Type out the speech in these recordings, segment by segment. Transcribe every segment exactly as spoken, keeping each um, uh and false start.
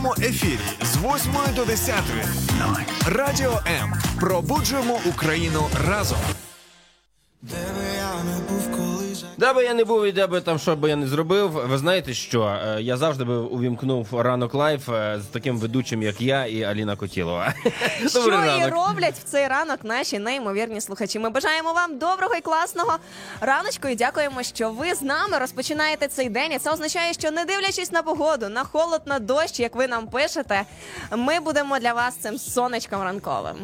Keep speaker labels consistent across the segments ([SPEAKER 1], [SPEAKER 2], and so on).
[SPEAKER 1] прямому ефірі з восьмої до десятої. Радіо М. Пробуджуємо Україну разом.
[SPEAKER 2] Де би я не був і де би там що би я не зробив, ви знаєте що, я завжди би увімкнув ранок лайф з таким ведучим, як я і Аліна Котілова.
[SPEAKER 3] Що і роблять в цей ранок наші неймовірні слухачі. Ми бажаємо вам доброго і класного раночку і дякуємо, що ви з нами розпочинаєте цей день. І це означає, що не дивлячись на погоду, на холод, на дощ, як ви нам пишете, ми будемо для вас цим сонечком ранковим.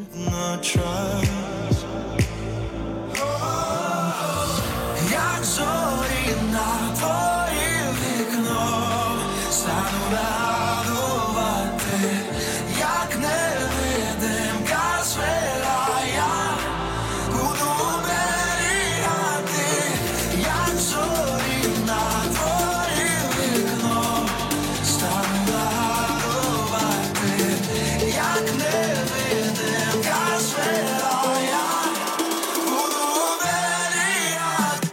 [SPEAKER 4] Як зорі на твоє вікно стану радувати, як невидимка звела, я буду оберігати, як зорі на твоє вікно стану радувати, як невидимка звела, я буду оберігати.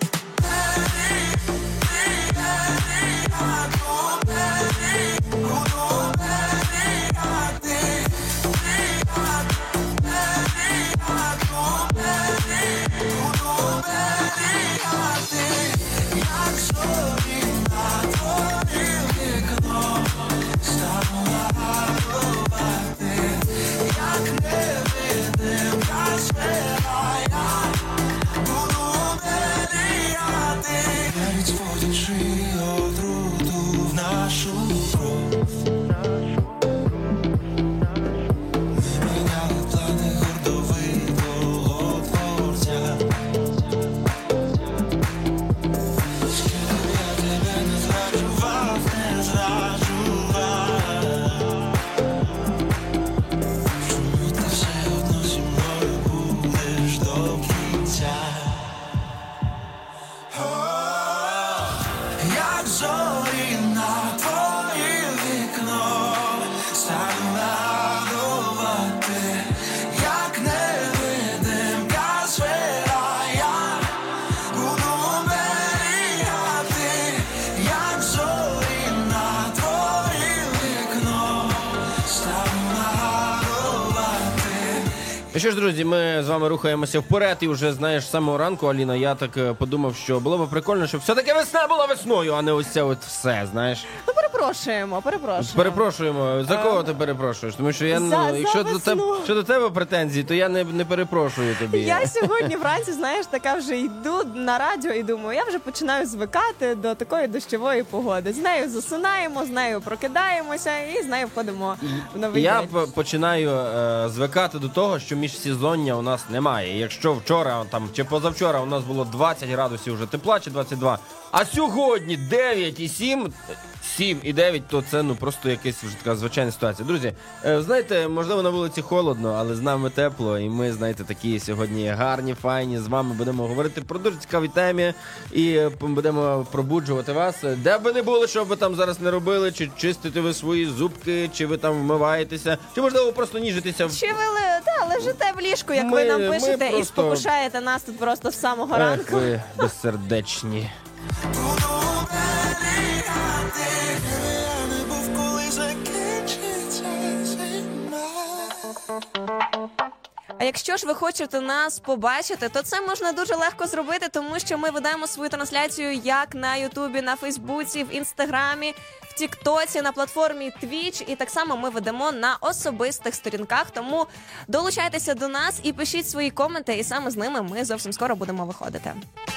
[SPEAKER 2] Ну що ж, друзі, ми з вами рухаємося вперед і вже, знаєш, з самого ранку, Аліна, я так подумав, що було б прикольно, щоб все-таки весна була весною, а не ось це от все, знаєш.
[SPEAKER 3] Ну, перепрошуємо, перепрошуємо.
[SPEAKER 2] Перепрошуємо. За кого ти перепрошуєш? Тому що я,
[SPEAKER 3] За-
[SPEAKER 2] ну, якщо
[SPEAKER 3] за
[SPEAKER 2] до тебе,
[SPEAKER 3] весну.
[SPEAKER 2] що до тебе претензії, то я не, не перепрошую тобі.
[SPEAKER 3] Я сьогодні вранці, знаєш, така вже йду на радіо і думаю, я вже починаю звикати до такої дощової погоди. З нею засинаємо, з нею прокидаємося і з нею входимо в новий
[SPEAKER 2] Я
[SPEAKER 3] день.
[SPEAKER 2] п- починаю е, звикати до того, що міжсезоння у нас немає. І якщо вчора там чи позавчора у нас було двадцять градусів вже тепла, чи двадцять два, а сьогодні дев'ять і сім, сім і дев'ять, то це ну просто якась вже така звичайна ситуація. Друзі, е, знаєте, можливо, на вулиці холодно, але з нами тепло, і ми, знаєте, такі сьогодні гарні, файні. З вами будемо говорити про дуже цікаві темі і е, будемо пробуджувати вас. Де б ви не були, що б ви там зараз не робили, чи чистите ви свої зубки, чи ви там вмиваєтеся, чи можливо просто ніжитеся в
[SPEAKER 3] Чи ви ли- та, лежите в ліжку, як
[SPEAKER 2] Ми-
[SPEAKER 3] ви нам
[SPEAKER 2] ми
[SPEAKER 3] пишете, і
[SPEAKER 2] просто-
[SPEAKER 3] спокушаєте нас тут просто з самого
[SPEAKER 2] Ех,
[SPEAKER 3] ранку.
[SPEAKER 2] ви безсердечні.
[SPEAKER 3] А якщо ж ви хочете нас побачити, то це можна дуже легко зробити, тому що ми ведемо свою трансляцію як на Ютубі, на Фейсбуці, в Інстаграмі, в Тіктоці, на платформі Twitch, і так само ми ведемо на особистих сторінках, тому долучайтеся до нас і пишіть свої коменти, і саме з ними ми зовсім скоро будемо виходити.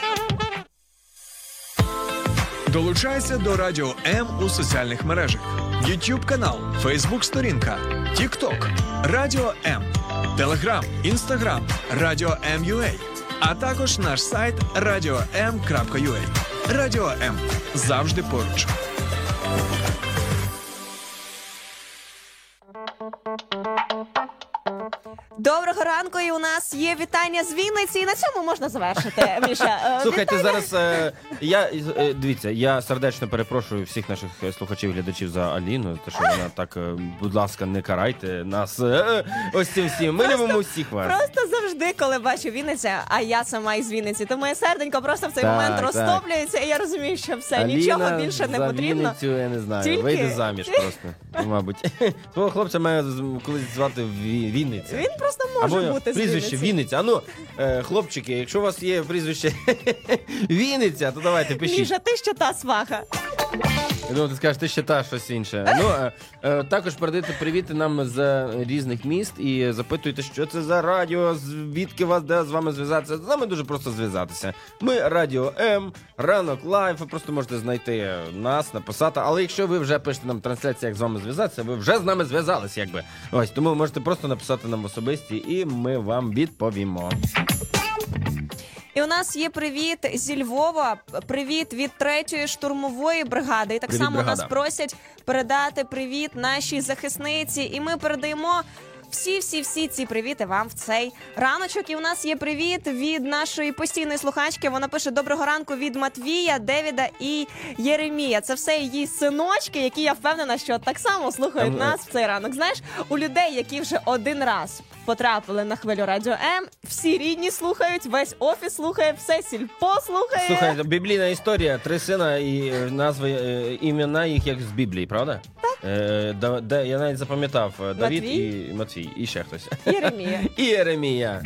[SPEAKER 1] Долучайся до Радіо М у соціальних мережах. YouTube канал, Facebook сторінка, TikTok, Радіо М, Telegram, Instagram, Радіо М.ua, а також наш сайт радіо ем крапка ю а. Радіо М. Завжди поруч.
[SPEAKER 3] Доброго ранку, і у нас є вітання з Вінниці, і на цьому можна завершити, Міша. Е,
[SPEAKER 2] Слухайте,
[SPEAKER 3] вітання.
[SPEAKER 2] зараз е, я е, дивіться, я сердечно перепрошую всіх наших слухачів, глядачів за Аліну, те, що вона так, е, будь ласка, не карайте нас. Е, ось цим всім. Ми любимо всіх вас.
[SPEAKER 3] Просто завжди, коли бачу Вінниця, а я сама із Вінниці, то моє серденько просто в цей
[SPEAKER 2] Так,
[SPEAKER 3] момент
[SPEAKER 2] так.
[SPEAKER 3] розтоплюється, і я розумію, що все,
[SPEAKER 2] Аліна
[SPEAKER 3] нічого більше не
[SPEAKER 2] за
[SPEAKER 3] потрібно.
[SPEAKER 2] Вінницю, я не знаю,
[SPEAKER 3] Тільки-
[SPEAKER 2] вийде заміж просто. мабуть. Твого хлопця має з- колись звати Ві- Вінниця.
[SPEAKER 3] Він просто може
[SPEAKER 2] Або
[SPEAKER 3] бути з
[SPEAKER 2] прізвище
[SPEAKER 3] Вінниці.
[SPEAKER 2] Вінниця. А ну, е, хлопчики, якщо у вас є прізвище Вінниця, то давайте пишіть.
[SPEAKER 3] Міша, ти ще та сваха.
[SPEAKER 2] Я думаю, ти скажеш, ти ще та щось інше. Ну, е, е, також передайте привіти нам з різних міст і запитуйте, що це за радіо, звідки вас, де з вами зв'язатися. З нами дуже просто зв'язатися. Ми Радіо М, Ранок Лайв, ви просто можете знайти нас, написати. Але якщо ви вже пишете нам трансляцію, як з вами зв'язатися, ви вже з нами зв'язались, якби. Ось, тому ви можете просто написати нам в особисті, і ми вам відповімо.
[SPEAKER 3] І у нас є привіт зі Львова, привіт від третьої штурмової бригади. І так
[SPEAKER 2] Привіт,
[SPEAKER 3] само
[SPEAKER 2] бригада.
[SPEAKER 3] нас просять передати привіт нашій захисниці. І ми передаємо всі-всі-всі ці привіти вам в цей раночок. І у нас є привіт від нашої постійної слухачки. Вона пише: доброго ранку від Матвія, Девіда і Єремія. Це все її синочки, які, я впевнена, що так само слухають
[SPEAKER 2] Там, е,
[SPEAKER 3] нас в цей ранок. Знаєш, у людей, які вже один раз потрапили на хвилю Радіо М, всі рідні слухають, весь офіс слухає, все сільпо слухає.
[SPEAKER 2] Слухай, біблійна історія, три сина і е, назви, е, імена їх як з Біблії, правда? Так. Е, да, да, я навіть запам'ятав е, Давід
[SPEAKER 3] Матвій?
[SPEAKER 2] і Матвій, і ще хтось.
[SPEAKER 3] Єремія.
[SPEAKER 2] І Єремія.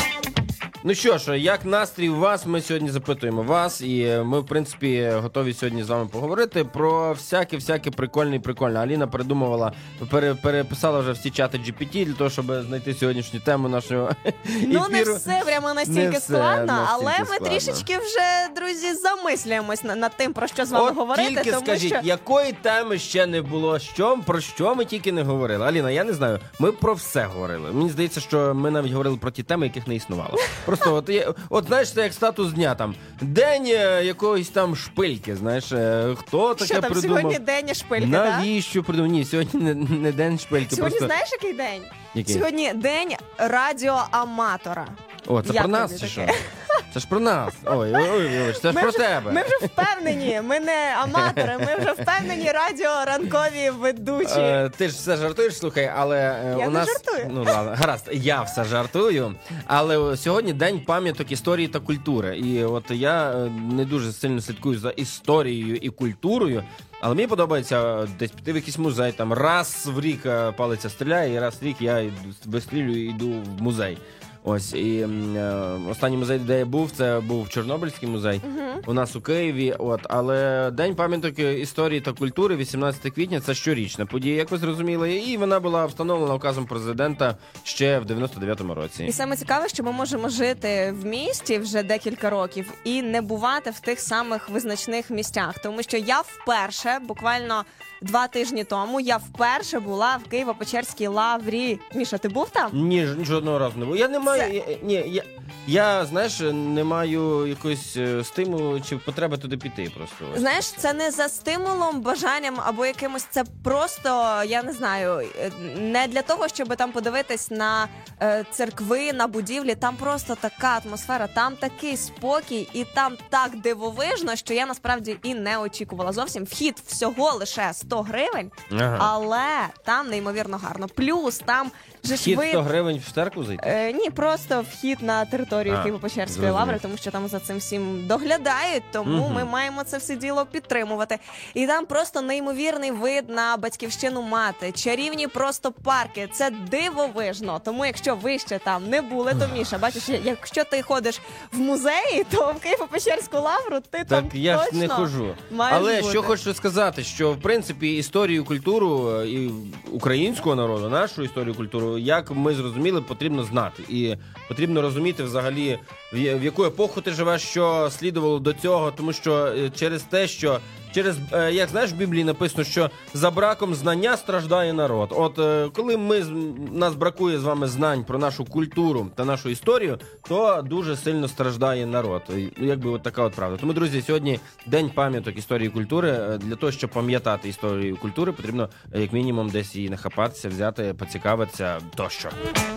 [SPEAKER 2] Ну що ж, як настрій у вас, ми сьогодні запитуємо вас, і ми, в принципі, готові сьогодні з вами поговорити про всяке-всяке прикольне і прикольне. Аліна передумувала, пере, переписала вже всі чати джі пі ті для того, щоб знайти сьогоднішню тему нашого
[SPEAKER 3] Ну, не
[SPEAKER 2] ефіру.
[SPEAKER 3] все прямо настільки
[SPEAKER 2] Не все
[SPEAKER 3] складно,
[SPEAKER 2] настільки
[SPEAKER 3] але ми
[SPEAKER 2] складно.
[SPEAKER 3] трішечки вже, друзі, замислюємось на- над тим, про що з вами
[SPEAKER 2] От
[SPEAKER 3] говорити.
[SPEAKER 2] тільки
[SPEAKER 3] тому
[SPEAKER 2] скажіть,
[SPEAKER 3] що
[SPEAKER 2] якої теми ще не було, що, про що ми тільки не говорили. Аліна, я не знаю, ми про все говорили. Мені здається, що ми навіть говорили про ті теми, яких не існувало. Просто от, є- от знаєш, це як статус дня, там, день е, якоїсь там шпильки, знаєш, е, хто таке
[SPEAKER 3] що там
[SPEAKER 2] придумав.
[SPEAKER 3] сьогодні день шпильки, так?
[SPEAKER 2] Навіщо придумав? Ні, сьогодні не, не день шпильки.
[SPEAKER 3] Сьогодні
[SPEAKER 2] просто...
[SPEAKER 3] знаєш, який день?
[SPEAKER 2] Який?
[SPEAKER 3] Сьогодні день радіоаматора.
[SPEAKER 2] О, це
[SPEAKER 3] Як
[SPEAKER 2] про нас
[SPEAKER 3] тобі
[SPEAKER 2] чи що?
[SPEAKER 3] таке?
[SPEAKER 2] Це ж про нас. Ой, ой, ой, вибач, це ж
[SPEAKER 3] Ми
[SPEAKER 2] про
[SPEAKER 3] вже-
[SPEAKER 2] тебе.
[SPEAKER 3] Ми вже впевнені, ми не аматори, ми вже впевнені радіоранкові ведучі.
[SPEAKER 2] Е, ти ж все жартуєш, слухай, але е,
[SPEAKER 3] Я
[SPEAKER 2] у
[SPEAKER 3] не
[SPEAKER 2] нас...
[SPEAKER 3] жартую.
[SPEAKER 2] Ну ладно, гаразд, я все жартую. Але сьогодні день пам'яток історії та культури. І от я е, не дуже сильно слідкую за історією і культурою. Але мені подобається десь піти в якийсь музей, там раз в рік е, палиця стріляє, і раз в рік я йду- вистрілюю і йду в музей. Ось, і м, е, останній музей, де я був, це був Чорнобильський музей у нас у Києві. От, але День пам'яток історії та культури, вісімнадцяте квітня, це щорічна подія, як ви зрозуміли, і вона була встановлена указом президента ще в дев'яносто дев'ятому році.
[SPEAKER 3] І саме цікаве, що ми можемо жити в місті вже декілька років і не бувати в тих самих визначних місцях. Тому що я вперше, буквально два тижні тому, я вперше була в Києво-Печерській лаврі. Міша, ти був там?
[SPEAKER 2] Ні, ж- жодного разу не було. Я не маю.
[SPEAKER 3] Це-
[SPEAKER 2] Я, ні, я, я, знаєш, не маю якогось е, стимулу чи потреби туди піти просто. Ось.
[SPEAKER 3] Знаєш, це не за стимулом, бажанням або якимось. Це просто, я не знаю, е, не для того, щоб там подивитись на е, церкви, на будівлі. Там просто така атмосфера, там такий спокій, і там так дивовижно, що я насправді і не очікувала зовсім. Вхід всього лише сто гривень,
[SPEAKER 2] Ага.
[SPEAKER 3] але там неймовірно гарно. Плюс там же ж
[SPEAKER 2] Вхід
[SPEAKER 3] ви...
[SPEAKER 2] сто гривень в церкву зайти?
[SPEAKER 3] Е, ні, просто вхід на територію
[SPEAKER 2] А,
[SPEAKER 3] Києво-Печерської
[SPEAKER 2] зрозумів.
[SPEAKER 3] лаври, тому що там за цим всім доглядають, тому
[SPEAKER 2] Мгм.
[SPEAKER 3] ми маємо це все діло підтримувати. І там просто неймовірний вид на батьківщину мати, чарівні просто парки. Це дивовижно. Тому якщо ви ще там не були, то Міша, бачиш, якщо ти ходиш в музеї, то в Києво-Печерську лавру ти
[SPEAKER 2] Так
[SPEAKER 3] там
[SPEAKER 2] я ж
[SPEAKER 3] точно
[SPEAKER 2] не хожу.
[SPEAKER 3] маєш
[SPEAKER 2] Але
[SPEAKER 3] бути.
[SPEAKER 2] що хочу сказати, що в принципі історію, культуру е, і українського народу, нашу історію, культуру, як ми зрозуміли, потрібно знати. І потрібно розуміти взагалі, в я- в яку епоху ти живеш, що слідувало до цього, тому що е, через те, що через, е, як знаєш, в Біблії написано, що за браком знання страждає народ. От е, коли ми з- нас бракує з вами знань про нашу культуру та нашу історію, то дуже сильно страждає народ. І, Якби от така от правда. Тому, друзі, сьогодні день пам'яток історії і культури. Е, Для того, щоб пам'ятати історію культури, потрібно е, як мінімум десь її нахапатися, взяти, поцікавитися тощо.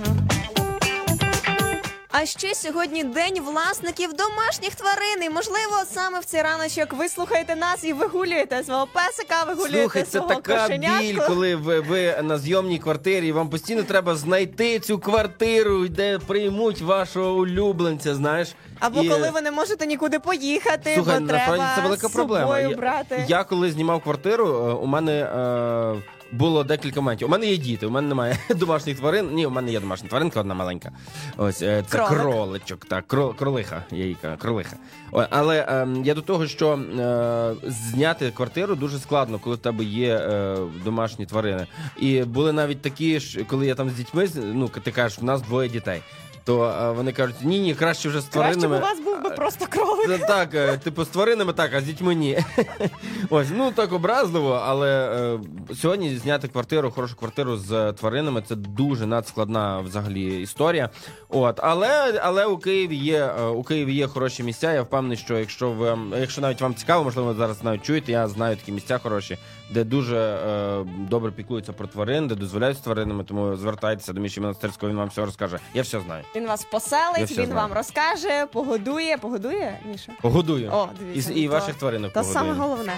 [SPEAKER 3] А ще сьогодні день власників домашніх тварин. І, можливо, саме в цей раночок ви слухаєте нас і вигулюєте свого песика, вигулюєте
[SPEAKER 2] Слухай, це
[SPEAKER 3] свого
[SPEAKER 2] така
[SPEAKER 3] кошенятку.
[SPEAKER 2] біль, коли ви, ви на зйомній квартирі, і вам постійно треба знайти цю квартиру, де приймуть вашого улюбленця, знаєш.
[SPEAKER 3] Або
[SPEAKER 2] І-
[SPEAKER 3] коли ви не можете нікуди поїхати,
[SPEAKER 2] Слухай,
[SPEAKER 3] бо
[SPEAKER 2] насправді
[SPEAKER 3] треба
[SPEAKER 2] це велика
[SPEAKER 3] з
[SPEAKER 2] проблема.
[SPEAKER 3] собою
[SPEAKER 2] Я,
[SPEAKER 3] брати.
[SPEAKER 2] я коли знімав квартиру, е, у мене е, було декілька моментів. У мене є діти, у мене немає домашніх тварин. Ні, у мене є домашня тваринка, одна маленька. Ось, е, це
[SPEAKER 3] Кролик.
[SPEAKER 2] кроличок, так, крол, кролиха, я їй кажу, кролиха. О, але е, я до того, що е, зняти квартиру дуже складно, коли в тебе є е, домашні тварини. І були навіть такі ж, коли я там з дітьми, ну, ти кажеш, в нас двоє дітей. То а, вони кажуть, ні-ні, краще вже з тваринами.
[SPEAKER 3] Краще б у вас був би просто кролик.
[SPEAKER 2] Це так, е, типу, з тваринами так, а з дітьми ні. Ось, ну так образливо, але е, сьогодні зняти квартиру, хорошу квартиру з тваринами, це дуже надскладна взагалі історія. От, але, але у Києві є, е, у Києві є хороші місця. Я впевнений, що якщо ви, якщо навіть вам цікаво, можливо, ви зараз навіть чуєте, я знаю такі місця хороші, де дуже е, добре піклуються про тварин, де дозволяють з тваринами, тому звертайтеся до Міші Монастирського, він вам все розкаже. Я все знаю.
[SPEAKER 3] Він вас
[SPEAKER 2] Я
[SPEAKER 3] поселить,
[SPEAKER 2] все
[SPEAKER 3] він
[SPEAKER 2] знаю.
[SPEAKER 3] вам розкаже, погодує. Погодує, Міша?
[SPEAKER 2] Погодую.
[SPEAKER 3] О, дивіться.
[SPEAKER 2] І, і
[SPEAKER 3] то-
[SPEAKER 2] ваших тваринок
[SPEAKER 3] То
[SPEAKER 2] погодую.
[SPEAKER 3] саме головне.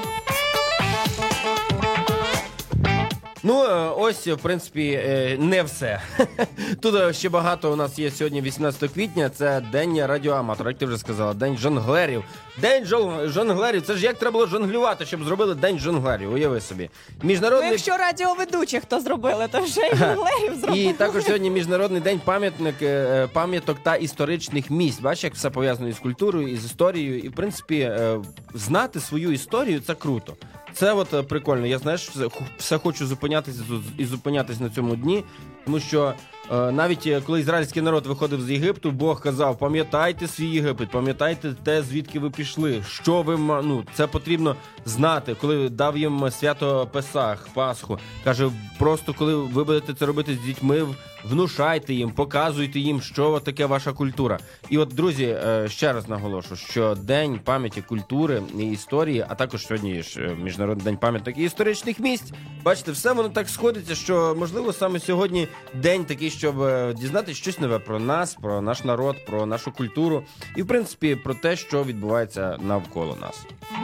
[SPEAKER 2] Ну, е, ось, в принципі, е, не все. Тут е, ще багато у нас є сьогодні, вісімнадцятого квітня, це День радіоаматора, як ти вже сказала, День жонглерів. День жол- жонглерів, це ж як треба було жонглювати, щоб зробили День жонглерів, уяви собі.
[SPEAKER 3] Ну,
[SPEAKER 2] Міжнародний...
[SPEAKER 3] якщо радіоведучих то зробили, то вже і жонглерів зробили.
[SPEAKER 2] І також сьогодні Міжнародний день пам'ятник, е, пам'яток та історичних місць. Бачиш, як все пов'язано із культурою, із історією. І, в принципі, е, знати свою історію – це круто. Це от е, прикольно. Я, знаєш, все, все хочу зупинятися тут і зупинятися на цьому дні, тому що е, навіть е, коли ізраїльський народ виходив з Єгипту, Бог казав, пам'ятайте свій Єгипет, пам'ятайте те, звідки ви пішли, що ви, ма- ну, це потрібно знати. Коли дав їм свято Песах, Пасху, каже, просто коли ви будете це робити з дітьми, внушайте їм, показуйте їм, що таке ваша культура. І от, друзі, е, ще раз наголошу, що День пам'яті культури і історії, а також сьогодні ж е, Міжнародний день пам'яток і історичних місць. Бачите, все воно так сходиться, що, можливо, саме сьогодні день такий, щоб е, дізнатися щось нове про нас, про наш народ, про нашу культуру і, в принципі, про те, що відбувається навколо нас.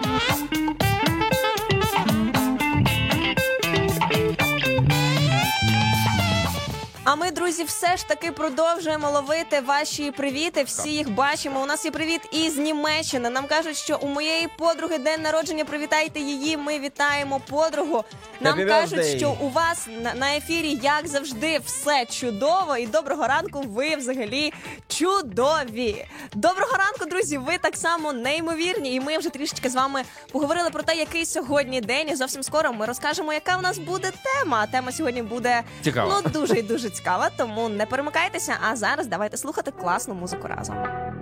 [SPEAKER 3] А ми, друзі, все ж таки продовжуємо ловити ваші привіти. Всі їх бачимо. У нас є привіт із Німеччини. Нам кажуть, що у моєї подруги день народження. Привітайте її. Ми вітаємо подругу. Нам
[SPEAKER 2] Happy
[SPEAKER 3] кажуть,
[SPEAKER 2] birthday.
[SPEAKER 3] що у вас на, на ефірі, як завжди, все чудово. І доброго ранку, ви взагалі чудові. Доброго ранку, друзі. Ви так само неймовірні. І ми вже трішечки з вами поговорили про те, який сьогодні день. І зовсім скоро ми розкажемо, яка в нас буде тема. А тема сьогодні буде
[SPEAKER 2] Цікаво.
[SPEAKER 3] ну дуже і дуже цікава, тому не перемикайтеся. А зараз давайте слухати класну музику разом.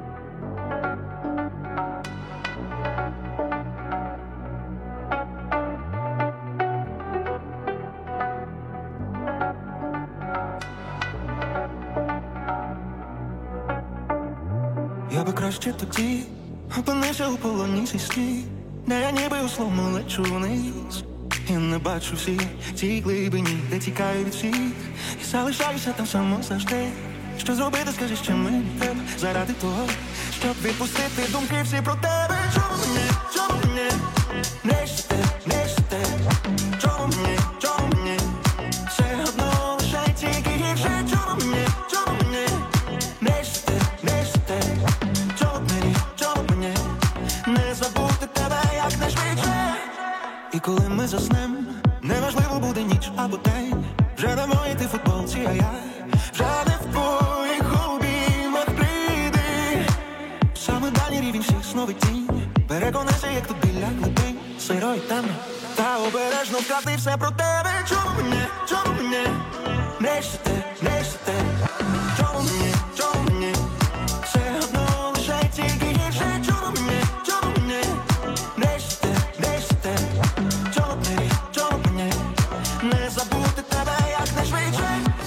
[SPEAKER 5] Я би краще тоді опинився у полоні цей слід, де я ніби условно лечу вниз. І не бачу всі ці глибині, де тікаю від всіх, і залишаюся там само завжди. Що зробити, скажи, що мені треба заради того, щоб відпустити думки всі про тебе. Чому мені, чому мені не щасти, не щасти? Чому мені, чому мені все одно лише тільки гірше? Чому мені, чому мені не щасти, не щасти? Чому мені, чому мені не забути тебе як найшвидше? І коли ми заснем, неважливо буде ніч або день, вже не в моїй ти футболці, а я вже не в твоїх обіймах. Прийди саме дальній рівень всіх сновидінь, переконайся, як тут біля глибин, сиро й темно, та обережно вкрати все про тебе. Чому мені, чому мені не щасти, не щасти? Чому мені, чому мені все одно лише тільки гірше? Чому мені, чому мені не щасти, не щасти? Чому мені, чому мені не забути тебе як найшвидше?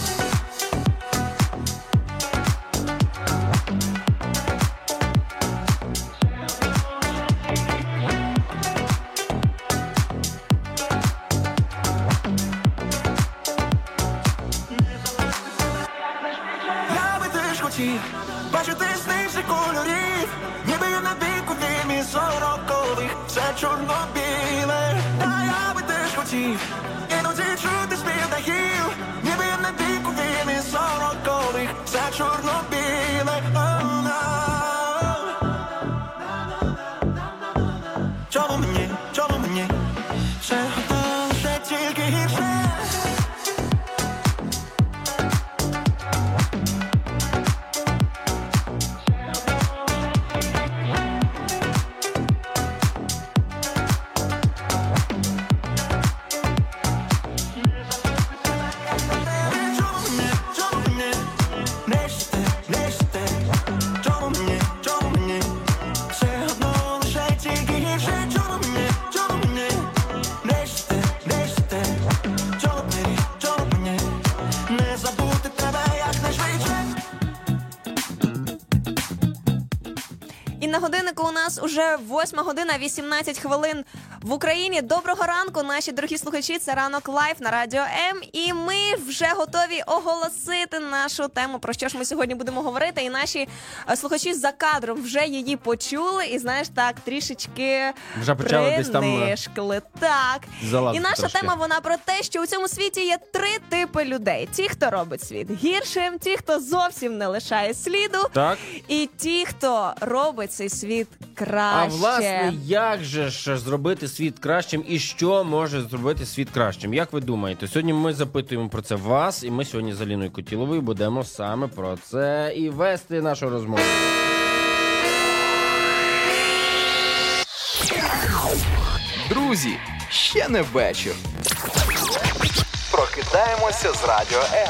[SPEAKER 5] Я би теж хотів бачити снижі кольорів, ніби я на дику димі сорокових, все чорно-біле. Та я би теж хотів іноді чути спів дахів, ніби я на дику димі сорокових, все чорно-біле. О-на. Чому мені, чому мені все одно лише тільки гірше?
[SPEAKER 3] на годиннику у нас уже восьма година, вісімнадцять хвилин в Україні. Доброго ранку, наші дорогі слухачі, це Ранок Лайф на Радіо М. І ми вже готові оголосити нашу тему, про що ж ми сьогодні будемо говорити. І наші е, слухачі за кадром вже її почули і, знаєш, так, трішечки
[SPEAKER 2] Вже почали десь там, е,
[SPEAKER 3] принишкли. Так.
[SPEAKER 2] залазити
[SPEAKER 3] І наша
[SPEAKER 2] трошки.
[SPEAKER 3] тема, вона про те, що у цьому світі є три типи людей. Ті, хто робить світ гіршим, ті, хто зовсім не лишає сліду,
[SPEAKER 2] Так.
[SPEAKER 3] і ті, хто робить цей світ
[SPEAKER 2] А
[SPEAKER 3] краще.
[SPEAKER 2] власне, як же ж зробити світ кращим і що може зробити світ кращим? Як ви думаєте? Сьогодні ми запитуємо про це вас, і ми сьогодні з Аліною Котіловою будемо саме про це і вести нашу розмову.
[SPEAKER 6] Друзі, ще не вечір. Прокидаємося з Радіо М.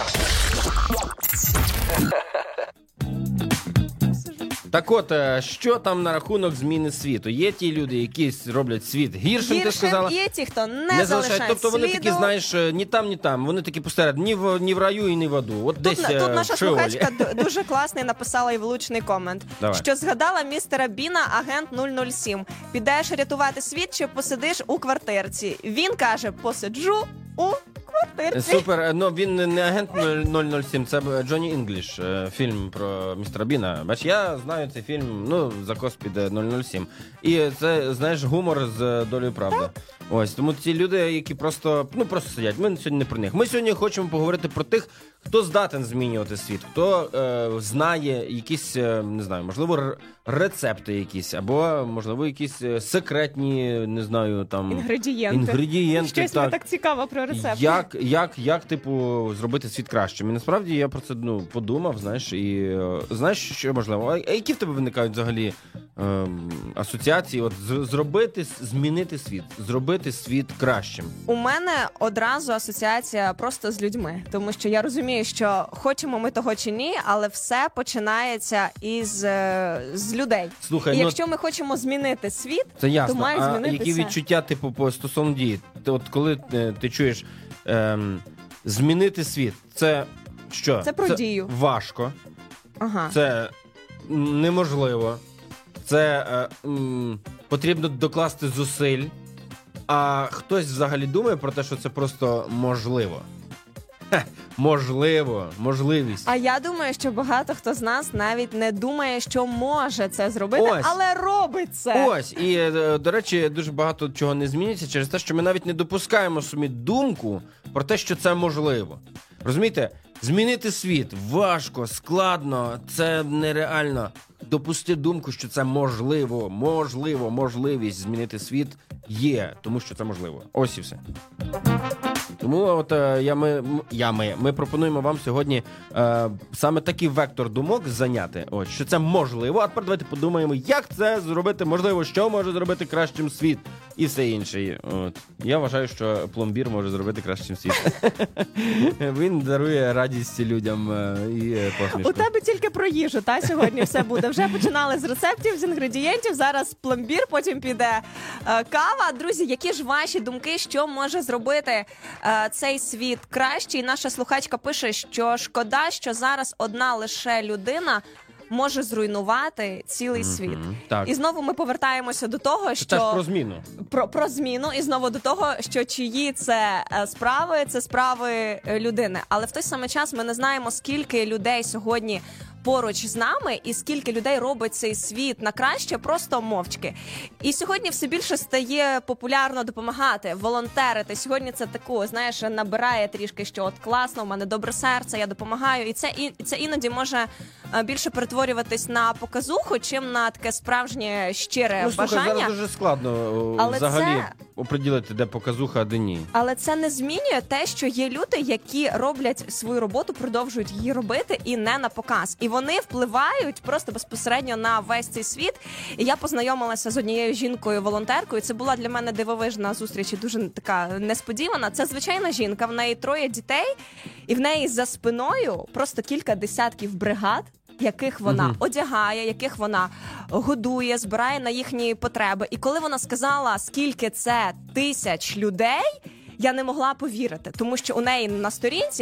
[SPEAKER 2] Так от, е, що там на рахунок зміни світу? Є ті люди, які роблять світ гіршим, ти сказала?
[SPEAKER 3] Гіршим є ті, хто не,
[SPEAKER 2] Не
[SPEAKER 3] залишають
[SPEAKER 2] залишають. Тобто вони
[SPEAKER 3] сліду.
[SPEAKER 2] такі, знаєш, ні там, ні там. Вони такі посеред, ні в, ні в раю і ні в аду. От
[SPEAKER 3] Тут,
[SPEAKER 2] десь е,
[SPEAKER 3] тут наша
[SPEAKER 2] в Шеолі.
[SPEAKER 3] слухачка ду- дуже класний написала і влучний комент,
[SPEAKER 2] Давай.
[SPEAKER 3] що згадала містера Біна, агент нуль нуль сім. Підеш рятувати світ, чи посидиш у квартирці? Він каже, посиджу у квартирці.
[SPEAKER 2] Супер, ну він не агент нуль нуль сім, це Джонні Інгліш, е, фільм про містера Біна. Бач, я знаю цей фільм, ну, закос під нуль нуль сім. І це, знаєш, гумор з долею правди. Ось, тому ці люди, які просто, ну, просто сидять, ми сьогодні не про них. Ми сьогодні хочемо поговорити про тих, хто здатен змінювати світ, хто е, знає якісь, е, не знаю, можливо, р- рецепти якісь, або, можливо, якісь е, секретні, не знаю, там...
[SPEAKER 3] Інгредієнти.
[SPEAKER 2] Інгредієнти,
[SPEAKER 3] Щось
[SPEAKER 2] так.
[SPEAKER 3] мені так цікаво про рецепт.
[SPEAKER 2] Як, як, як, типу, зробити світ кращим? І насправді я про це, ну, подумав, знаєш, і е, знаєш, що можливо? А, а які в тебе виникають взагалі е, асоціації? От з- зробити, с- змінити світ, зробити світ кращим.
[SPEAKER 3] У мене одразу асоціація просто з людьми, тому що я розумію, що хочемо ми того чи ні, але все починається із е, з людей.
[SPEAKER 2] Слухай,
[SPEAKER 3] І
[SPEAKER 2] ну
[SPEAKER 3] якщо ми хочемо змінити світ,
[SPEAKER 2] це ясно.
[SPEAKER 3] то має
[SPEAKER 2] А
[SPEAKER 3] змінитися.
[SPEAKER 2] які відчуття, типу, по стосовно дії? Ти, от коли е, ти чуєш ем, змінити світ, це що?
[SPEAKER 3] Це про дію.
[SPEAKER 2] Важко.
[SPEAKER 3] Ага.
[SPEAKER 2] Це неможливо. Це е, м, потрібно докласти зусиль. А хтось взагалі думає про те, що це просто можливо. Хе, можливо, можливість.
[SPEAKER 3] А я думаю, що багато хто з нас навіть не думає, що може це зробити,
[SPEAKER 2] Ось.
[SPEAKER 3] але робить це.
[SPEAKER 2] Ось, і, е, до речі, дуже багато чого не зміниться через те, що ми навіть не допускаємо собі думку про те, що це можливо. Розумієте? Змінити світ важко, складно, це нереально. Допусти думку, що це можливо, можливо, можливість змінити світ є, тому що це можливо. Ось і все. Тому от е, я ми, м- я ми, ми пропонуємо вам сьогодні е, саме такий вектор думок зайняти. Ось, що це можливо. А тепер давайте подумаємо, як це зробити можливо, що може зробити кращим світ і все інше. От. Я вважаю, що пломбір може зробити кращим світ. Він дарує радість людям е, і е, посмішку.
[SPEAKER 3] У тебе тільки про їжу, та сьогодні все буде. Вже починали з рецептів, з інгредієнтів. Зараз пломбір, потім піде е, кава. Друзі, які ж ваші думки, що може зробити е, цей світ кращий? Наша слухачка пише, що шкода, що зараз одна лише людина може зруйнувати цілий світ.
[SPEAKER 2] Так.
[SPEAKER 3] І знову ми повертаємося до того,
[SPEAKER 2] Це
[SPEAKER 3] що
[SPEAKER 2] теж про зміну.
[SPEAKER 3] про, про зміну, і знову до того, що чиї це е, справи, це справи е, людини. Але в той самий час ми не знаємо, скільки людей сьогодні поруч з нами, і скільки людей робить цей світ на краще просто мовчки. І сьогодні все більше стає популярно допомагати, волонтерити. Сьогодні це таку, знаєш, набирає трішки, що от класно, у мене добре серце, я допомагаю. І це, і, це іноді може е, більше перетворюватись на показуху, чим на таке справжнє, щире
[SPEAKER 2] Ну, слухай,
[SPEAKER 3] бажання.
[SPEAKER 2] зараз дуже складно о,
[SPEAKER 3] Але
[SPEAKER 2] взагалі
[SPEAKER 3] це-
[SPEAKER 2] оприділити, де показуха, а де ні.
[SPEAKER 3] Але це не змінює те, що є люди, які роблять свою роботу, продовжують її робити і не на показ. І вони впливають просто безпосередньо на весь цей світ. І я познайомилася з однією жінкою-волонтеркою. Це була для мене дивовижна зустріч і дуже така несподівана. Це звичайна жінка, в неї троє дітей, і в неї за спиною просто кілька десятків бригад, яких вона
[SPEAKER 2] Мгм.
[SPEAKER 3] одягає, яких вона годує, збирає на їхні потреби. І коли вона сказала, скільки це тисяч людей, я не могла повірити, тому що у неї на сторінці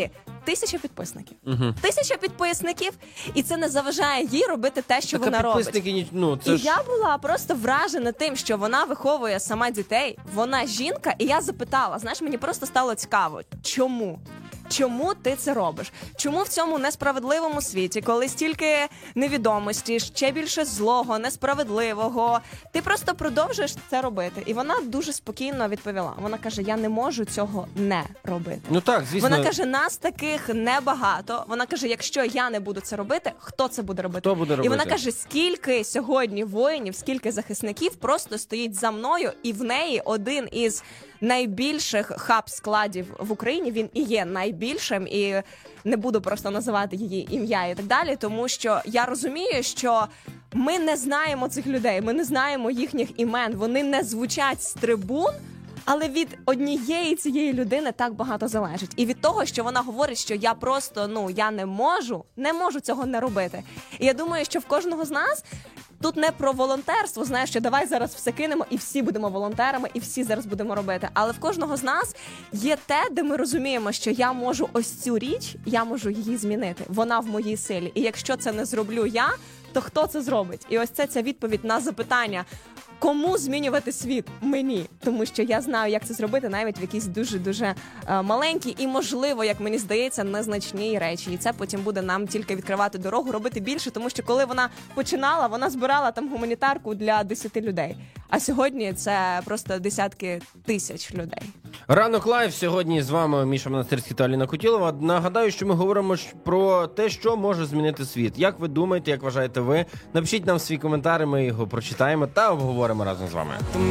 [SPEAKER 3] тисяча підписників. Угу. Тисяча підписників, і це не заважає їй робити те, що
[SPEAKER 2] так,
[SPEAKER 3] вона робить.
[SPEAKER 2] ні, ну, це
[SPEAKER 3] і
[SPEAKER 2] ж...
[SPEAKER 3] я була просто вражена тим, що вона виховує сама дітей, вона жінка, і я запитала, знаєш, мені просто стало цікаво, чому? Чому ти це робиш? Чому в цьому несправедливому світі, коли стільки невідомості, ще більше злого, несправедливого, ти просто продовжуєш це робити? І вона дуже спокійно відповіла. Вона каже, я не можу цього не робити.
[SPEAKER 2] Ну так, звісно.
[SPEAKER 3] Вона каже, нас таких небагато. Вона каже, якщо я не буду це робити, хто це буде робити?
[SPEAKER 2] Хто буде робити?
[SPEAKER 3] І вона каже, скільки сьогодні воїнів, скільки захисників просто стоїть за мною, і в неї один із найбільших хаб-складів в Україні, він і є найбільшим, і не буду просто називати її ім'я і так далі, тому що я розумію, що ми не знаємо цих людей, ми не знаємо їхніх імен, вони не звучать з трибун, але від однієї цієї людини так багато залежить. І від того, що вона говорить, що я просто, ну, я не можу, не можу цього не робити. І я думаю, що в кожного з нас тут не про волонтерство, знаєш, що давай зараз все кинемо і всі будемо волонтерами, і всі зараз будемо робити. Але в кожного з нас є те, де ми розуміємо, що я можу ось цю річ, я можу її змінити. Вона в моїй силі. І якщо це не зроблю я, то хто це зробить? І ось це ця відповідь на запитання, кому змінювати світ? Мені. Тому що я знаю, як це зробити навіть в якійсь дуже-дуже е, маленькій і, можливо, як мені здається, незначній речі. І це потім буде нам тільки відкривати дорогу, робити більше, тому що коли вона починала, вона збирала там гуманітарку для десяти людей. А сьогодні це просто десятки тисяч людей.
[SPEAKER 2] Ранок лайв. Сьогодні з вами Міша Монастирський та Аліна Кутілова. Нагадаю, що ми говоримо про те, що може змінити світ. Як ви думаєте, як вважаєте ви? Напишіть нам свій коментар, ми його прочитаємо та обговоримо разом з вами.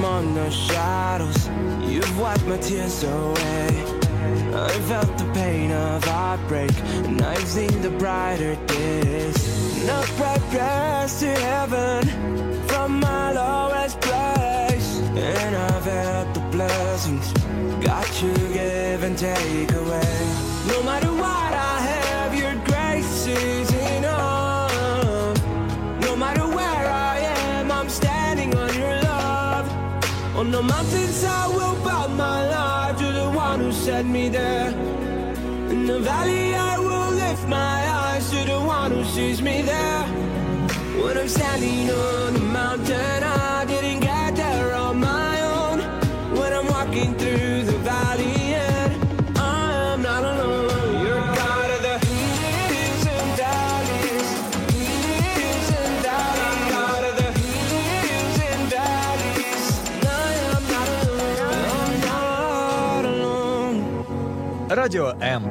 [SPEAKER 5] Got to give and take away. No matter what I have, your grace is enough. No matter where I am, I'm standing on your love. On the mountains I will bow my life to the one who set me there. In the valley I will lift my eyes to the one who sees me there. When I'm standing on the mountain, I didn't get there on my own. When I'm walking through the valley and I am not alone. You're God of the hills and valleys, hills and valleys. God of the hills and valleys. I am not alone. I'm not alone.
[SPEAKER 1] Радіо М.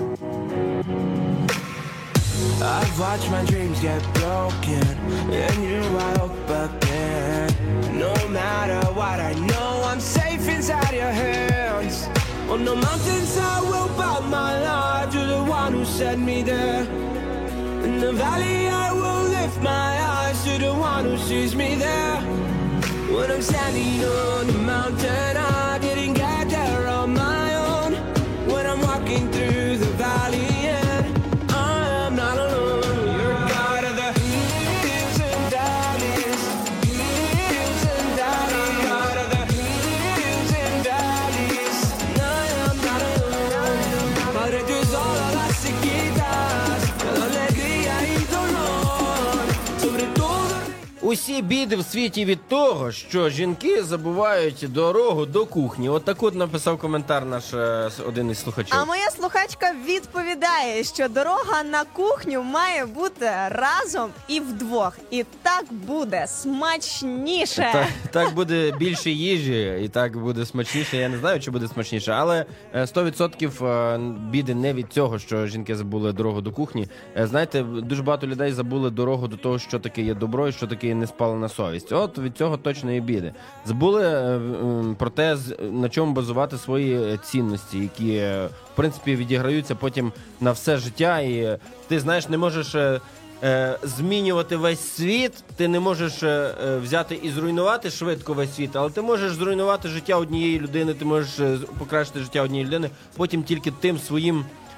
[SPEAKER 5] I've watched my dreams get broken, and you are up again. No matter what, I know I'm safe inside your hands. On the mountains I will bow my life to the one who set me there. In the valley I will lift my eyes to the one who sees me there. When I'm standing on the mountain, I didn't get there on my own. When I'm walking through the valley and I am not alone. You're God of the hills and valleys, hills and valleys. God of the hills and valleys. I am not alone. Padre, tú solo las chiquitas, la alegría y dolor. Sobre todo.
[SPEAKER 2] Усі біди в світі від того, що жінки забувають дорогу до кухні. От так от написав коментар наш е, один із слухачів.
[SPEAKER 3] А моя слухачка відповідає, що дорога на кухню має бути разом і вдвох. І так буде смачніше.
[SPEAKER 2] Так, так буде більше їжі, і так буде смачніше. Я не знаю, чи буде смачніше, але е, сто відсотків е, біди не від цього, що жінки забули дорогу до кухні. Е, Знаєте, дуже багато людей забули дорогу до того, що таке є добро і що таке є неспалена совість. От від цього точно і біди. Забули е, е, про те, з- на чому базувати свої цінності, які, е, в принципі, відіграються потім на все життя. І е, ти, знаєш, не можеш е, е, змінювати весь світ, ти не можеш е, е, взяти і зруйнувати швидко весь світ, але ти можеш зруйнувати життя однієї людини, ти можеш е, з- покращити життя однієї людини, потім тільки тим своїм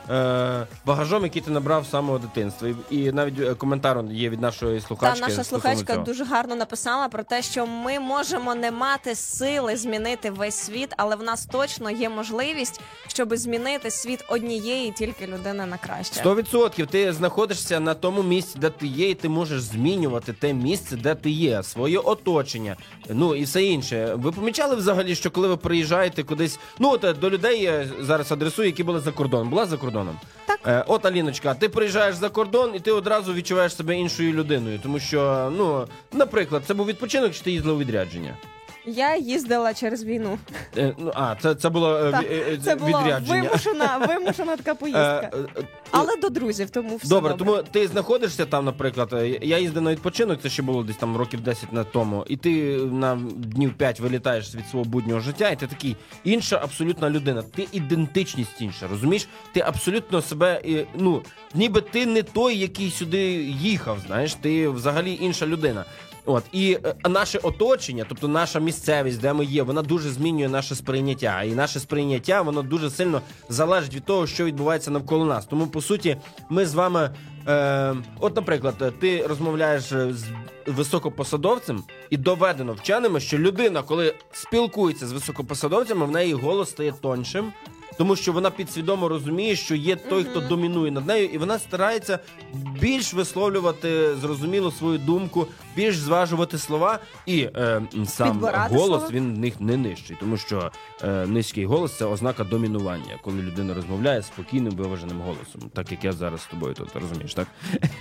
[SPEAKER 2] е, багажом, який ти набрав з самого дитинства. І, і навіть е, коментар є від нашої
[SPEAKER 3] Та
[SPEAKER 2] слухачки.
[SPEAKER 3] наша
[SPEAKER 2] стосовно
[SPEAKER 3] слухачка
[SPEAKER 2] цього.
[SPEAKER 3] дуже гарно написала про те, що ми можемо не мати сили змінити весь світ, але в нас точно є можливість, щоб змінити світ однієї тільки людини на краще.
[SPEAKER 2] Сто відсотків ти знаходишся на тому місці, де ти є, і ти можеш змінювати те місце, де ти є, своє оточення, ну і все інше. Ви помічали взагалі, що коли ви приїжджаєте кудись, ну от е, до людей я зараз адресую, які були за кордоном. Була за кордоном?
[SPEAKER 3] Так.
[SPEAKER 2] Е, от, Аліночка, ти приїжджаєш за кордон, і ти одразу відчуваєш себе іншою людиною, тому що, ну, наприклад, це був відпочинок, чи ти їздила у відрядження?
[SPEAKER 3] Я їздила через війну.
[SPEAKER 2] Е, ну, а, це, це було е,
[SPEAKER 3] Так,
[SPEAKER 2] ві- е,
[SPEAKER 3] це була
[SPEAKER 2] відрядження.
[SPEAKER 3] вимушена, вимушена така поїздка.
[SPEAKER 2] Е, е,
[SPEAKER 3] Але до друзів, тому все
[SPEAKER 2] Добре,
[SPEAKER 3] добре.
[SPEAKER 2] тому ти знаходишся там, наприклад, е, я їздив на відпочинок, це ще було десь там років десять на тому, і ти на днів п'ять вилітаєш від свого буднього життя, і ти такий інша абсолютна людина. Ти ідентичність інша, розумієш? Ти абсолютно себе, е, ну, ніби ти не той, який сюди їхав, знаєш, ти взагалі інша людина. От, і е, наше оточення, тобто наша місцевість, де ми є, вона дуже змінює наше сприйняття. І наше сприйняття, воно дуже сильно залежить від того, що відбувається навколо нас. Тому, по суті, ми з вами, е, от, наприклад, ти розмовляєш з високопосадовцем, і доведено вченими, що людина, коли спілкується з високопосадовцями, в неї голос стає тоншим, тому що вона підсвідомо розуміє, що є той, хто домінує над нею, і вона старається більш висловлювати зрозуміло свою думку, більш зважувати слова, і е, сам
[SPEAKER 3] Підбирати
[SPEAKER 2] голос,
[SPEAKER 3] слова.
[SPEAKER 2] він в них не нижчий, тому що е, низький голос – це ознака домінування, коли людина розмовляє спокійним, виваженим голосом, так як я зараз з тобою тут, розумієш, так?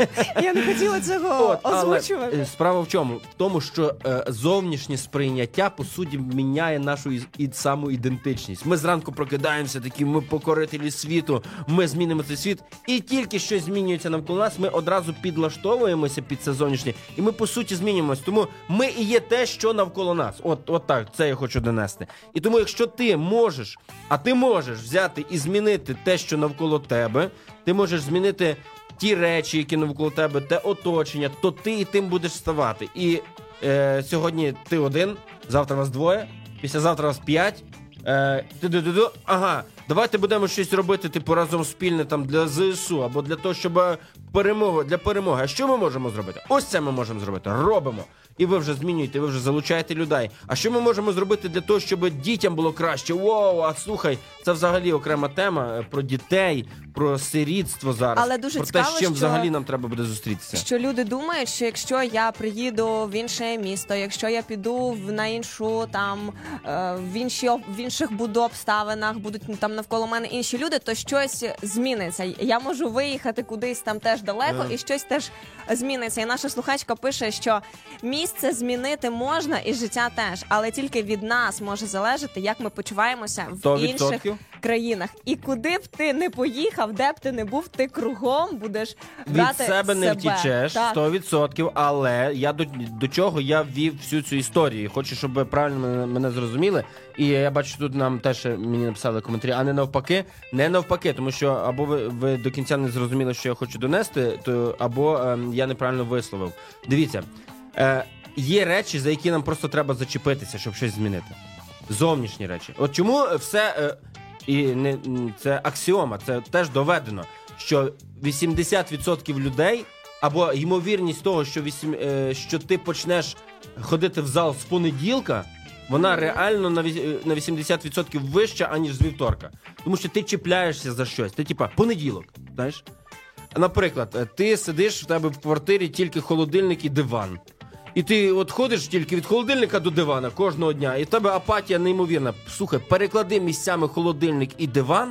[SPEAKER 3] Я не хотіла цього
[SPEAKER 2] От, але
[SPEAKER 3] озвучувати.
[SPEAKER 2] е, справа в чому? В тому, що е, зовнішнє сприйняття, по суті, міняє нашу і, і саму ідентичність. Ми зранку прокидаємося такі, ми покорителі світу, ми змінимо цей світ, і тільки щось змінюється навколо нас, ми одразу підлаштовуємося під це зовнішнє, і ми, по суті, змінюємося. Тому ми і є те, що навколо нас. От, от так, це я хочу донести. І тому, якщо ти можеш, а ти можеш взяти і змінити те, що навколо тебе, ти можеш змінити ті речі, які навколо тебе, те оточення, то ти і тим будеш ставати. І е, сьогодні ти один, завтра вас двоє, післязавтра вас п'ять. Е, ти-ду-ду-ду, ага, давайте будемо щось робити, типу, разом спільне там для ЗСУ, або для того, щоб перемогу, для перемоги. А що ми можемо зробити? Ось це ми можемо зробити. Робимо. І ви вже змінюєте, ви вже залучаєте людей. А що ми можемо зробити для того, щоб дітям було краще? Воу, а слухай, це взагалі окрема тема про дітей, про сирітство зараз.
[SPEAKER 3] Але дуже
[SPEAKER 2] про
[SPEAKER 3] цікаво,
[SPEAKER 2] те, з чим
[SPEAKER 3] що-
[SPEAKER 2] взагалі нам треба буде зустрітися.
[SPEAKER 3] Що люди думають, що якщо я приїду в інше місто, якщо я піду в на іншу там е, в інші об- в інших буду обставинах, будуть там навколо мене інші люди, то щось зміниться. Я можу виїхати кудись там теж далеко,
[SPEAKER 2] Ага.
[SPEAKER 3] і щось теж зміниться. І наша слухачка пише, що місце змінити можна, і життя теж, але тільки від нас може залежати, як ми почуваємося в
[SPEAKER 2] Сто
[SPEAKER 3] інших
[SPEAKER 2] відсотків.
[SPEAKER 3] країнах. І куди б ти не поїхав, де б ти не був, ти кругом будеш
[SPEAKER 2] Від
[SPEAKER 3] брати
[SPEAKER 2] себе не втічеш,
[SPEAKER 3] Так.
[SPEAKER 2] сто відсотків, але я до, до чого я ввів всю цю історію. Хочу, щоб ви правильно мене, мене зрозуміли. І я бачу, тут нам теж мені написали коментарі, а не навпаки. Не навпаки, тому що або ви, ви до кінця не зрозуміли, що я хочу донести, то, або е, я неправильно висловив. Дивіться, е, є речі, за які нам просто треба зачепитися, щоб щось змінити. Зовнішні речі. От чому все... Е, і не, м, це аксіома, це теж доведено, що вісімдесят відсотків людей, або ймовірність того, що, вісім, е, що ти почнеш ходити в зал з понеділка, вона реально на, віс- на вісімдесят відсотків вища, аніж з вівторка. Тому що ти чіпляєшся за щось. Ти типа понеділок, знаєш? Наприклад, е, ти сидиш в тебе в квартирі тільки холодильник і диван. І ти от ходиш тільки від холодильника до дивана кожного дня, і в тебе апатія неймовірна. Слухай, переклади місцями холодильник і диван,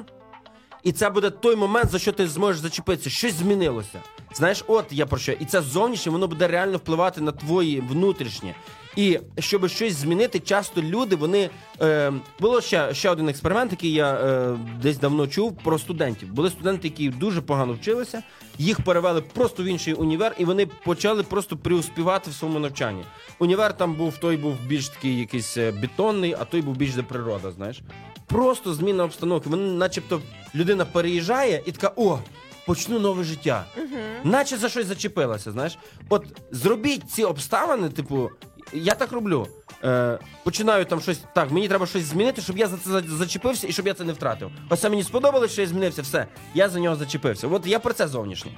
[SPEAKER 2] і це буде той момент, за що ти зможеш зачепитися. Щось змінилося. Знаєш, от я про що. І це зовнішнє, воно буде реально впливати на твої внутрішнє. І щоб щось змінити, часто люди, вони... Е, було ще, ще один експеримент, який я е, десь давно чув, про студентів. Були студенти, які дуже погано вчилися, їх перевели просто в інший універ, і вони почали просто преуспівати в своєму навчанні. Універ там був, той був більш такий якийсь бетонний, а той був більш де природа, знаєш. Просто зміна обстановки. Вони начебто, людина переїжджає і така, о, почну нове життя. Наче за щось зачепилася, знаєш. От зробіть ці обставини, типу, я так роблю. Е, починаю там щось, так, мені треба щось змінити, щоб я за це зачепився і щоб я це не втратив. Ось це мені сподобалось, що я змінився, все, я за нього зачепився. От я про це зовнішнє.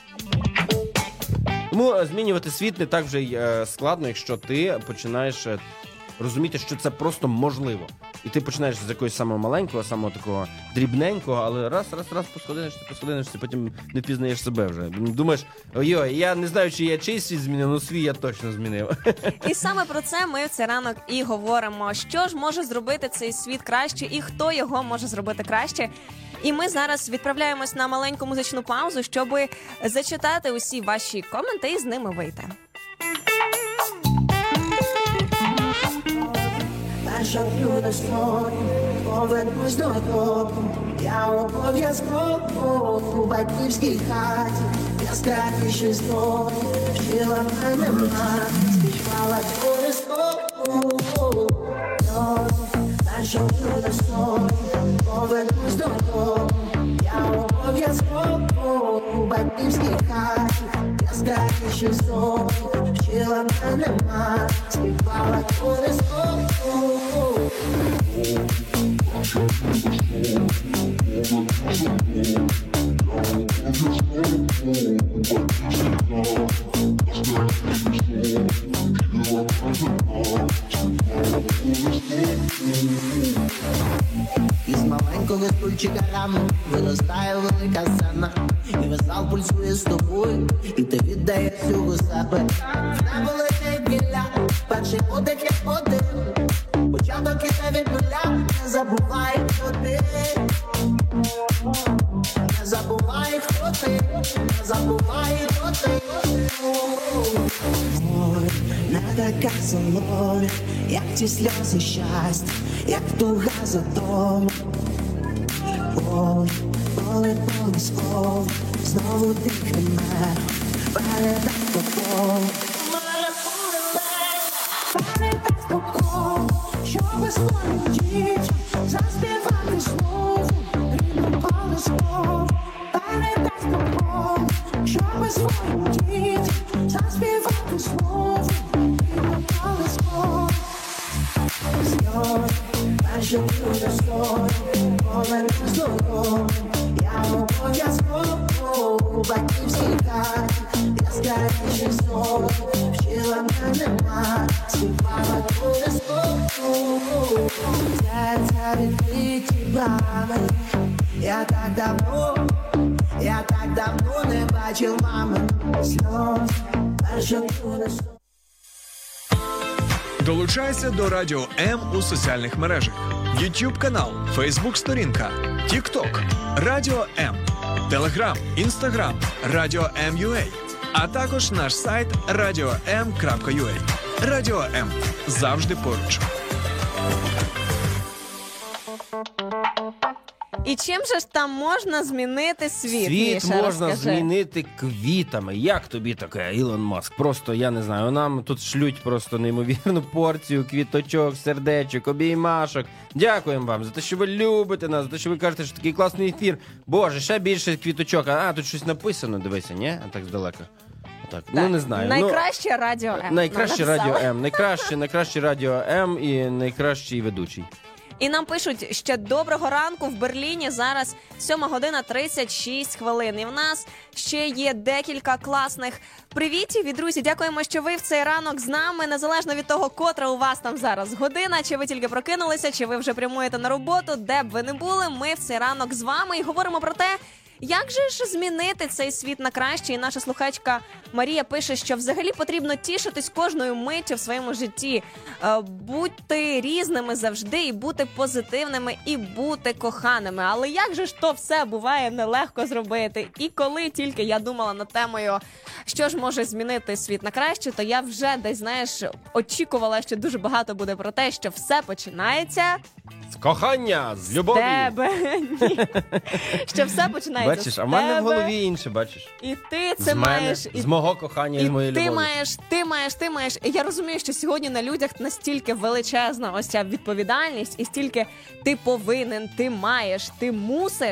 [SPEAKER 2] Тому е, змінювати світ не так вже й е, складно, якщо ти починаєш е, розуміти, що це просто можливо. І ти починаєш з якогось самого маленького, самого такого дрібненького, але раз, раз, раз, посходинишся, посходинишся, потім не впізнаєш себе вже. Думаєш, ой-ой, я не знаю, чи я чийсь світ змінив, але свій я точно змінив.
[SPEAKER 3] І саме про це ми в цей ранок і говоримо. Що ж може зробити цей світ краще і хто його може зробити краще? І ми зараз відправляємось на маленьку музичну паузу, щоб зачитати усі ваші коменти і з ними вийти.
[SPEAKER 7] Наша блюдо стою, повернусь додому. Я обов'язково у батьківській хаті. Яскравіші здобі, вчила мене мати, співала колискову. Наша блюдо стою, повернусь додому. Я обов'язково у батьківській хаті. Яскравіші здобі, вчила мене мати, співала колискову. Із маленького стульчика рано виростає велика сцена, і весь зал пульсує з тобою, і ти віддаєш всього себе. В тебе летить біля, перший подих як один, початок іде від нуля, не забувай, хто ти. Не забувай, хто ти, не забувай, хто ти. Ой, не така солодка, як ті сльози щастя, як туга за тобою. Ой, коли колисково, знову тихе мене, передай тобою. Мене передай спокою, щоби своїм дітям заспівати знову рідну колискову. Передай спокою, щоби своїм дітям заспівати знову рідну колискову. Сльози, першим люди стою, повернусь додому. Я обов'язково у батьківській хаті. Яскравіші здобі, вчила мене мати, співала колискову. Серця відкриті брами. Я так давно, я так давно не бачив мами. Сльози, першим люди стою.
[SPEAKER 1] Долучайся до Радіо М у соціальних мережах. YouTube канал, Facebook сторінка, TikTok, Радіо М, Telegram, Instagram, Радіо М.ua, а також наш сайт радіо ем крапка ю а. Радіо М. Завжди поруч.
[SPEAKER 3] І чим же ж там можна змінити світ?
[SPEAKER 2] Світ
[SPEAKER 3] Міша,
[SPEAKER 2] можна
[SPEAKER 3] розкажи.
[SPEAKER 2] змінити квітами. Як тобі таке, Ілон Маск? Просто, я не знаю, нам тут шлють просто неймовірну порцію квіточок, сердечок, обіймашок. Дякуємо вам за те, що ви любите нас, за те, що ви кажете, що такий класний ефір. Боже, ще більше квіточок. А, тут щось написано, дивися, ні? А так здалека. Отак. Ну, не знаю.
[SPEAKER 3] Найкраще
[SPEAKER 2] ну,
[SPEAKER 3] Радіо М.
[SPEAKER 2] Найкраще
[SPEAKER 3] нам написали.
[SPEAKER 2] Радіо М. Найкраще, найкраще Радіо М і найкращий ведучий.
[SPEAKER 3] І нам пишуть ще доброго ранку в Берліні. Зараз сьома година тридцять шість хвилин. І в нас ще є декілька класних привітів. І, друзі, дякуємо, що ви в цей ранок з нами. Незалежно від того, котра у вас там зараз година, чи ви тільки прокинулися, чи ви вже прямуєте на роботу, де б ви не були, ми в цей ранок з вами і говоримо про те, як же ж змінити цей світ на краще? І наша слухачка Марія пише, що взагалі потрібно тішитись кожною миттю в своєму житті, е, бути різними завжди, і бути позитивними, і бути коханими. Але як же ж то все буває нелегко зробити? І коли тільки я думала над темою, що ж може змінити світ на краще, то я вже десь, знаєш, очікувала, що дуже багато буде про те, що все починається
[SPEAKER 2] З кохання, з любові.
[SPEAKER 3] тебе. Ні. Що все починається
[SPEAKER 2] Бачиш,
[SPEAKER 3] з
[SPEAKER 2] а в мене в
[SPEAKER 3] тебе.
[SPEAKER 2] голові інше, бачиш.
[SPEAKER 3] І ти це
[SPEAKER 2] З мене,
[SPEAKER 3] маєш, і,
[SPEAKER 2] з мого кохання, і з
[SPEAKER 3] і
[SPEAKER 2] моєї
[SPEAKER 3] ти
[SPEAKER 2] любові.
[SPEAKER 3] маєш, ти маєш, ти маєш. І я розумію, що сьогодні на людях настільки величезна ось ця відповідальність, і стільки ти повинен, ти маєш, ти мусиш.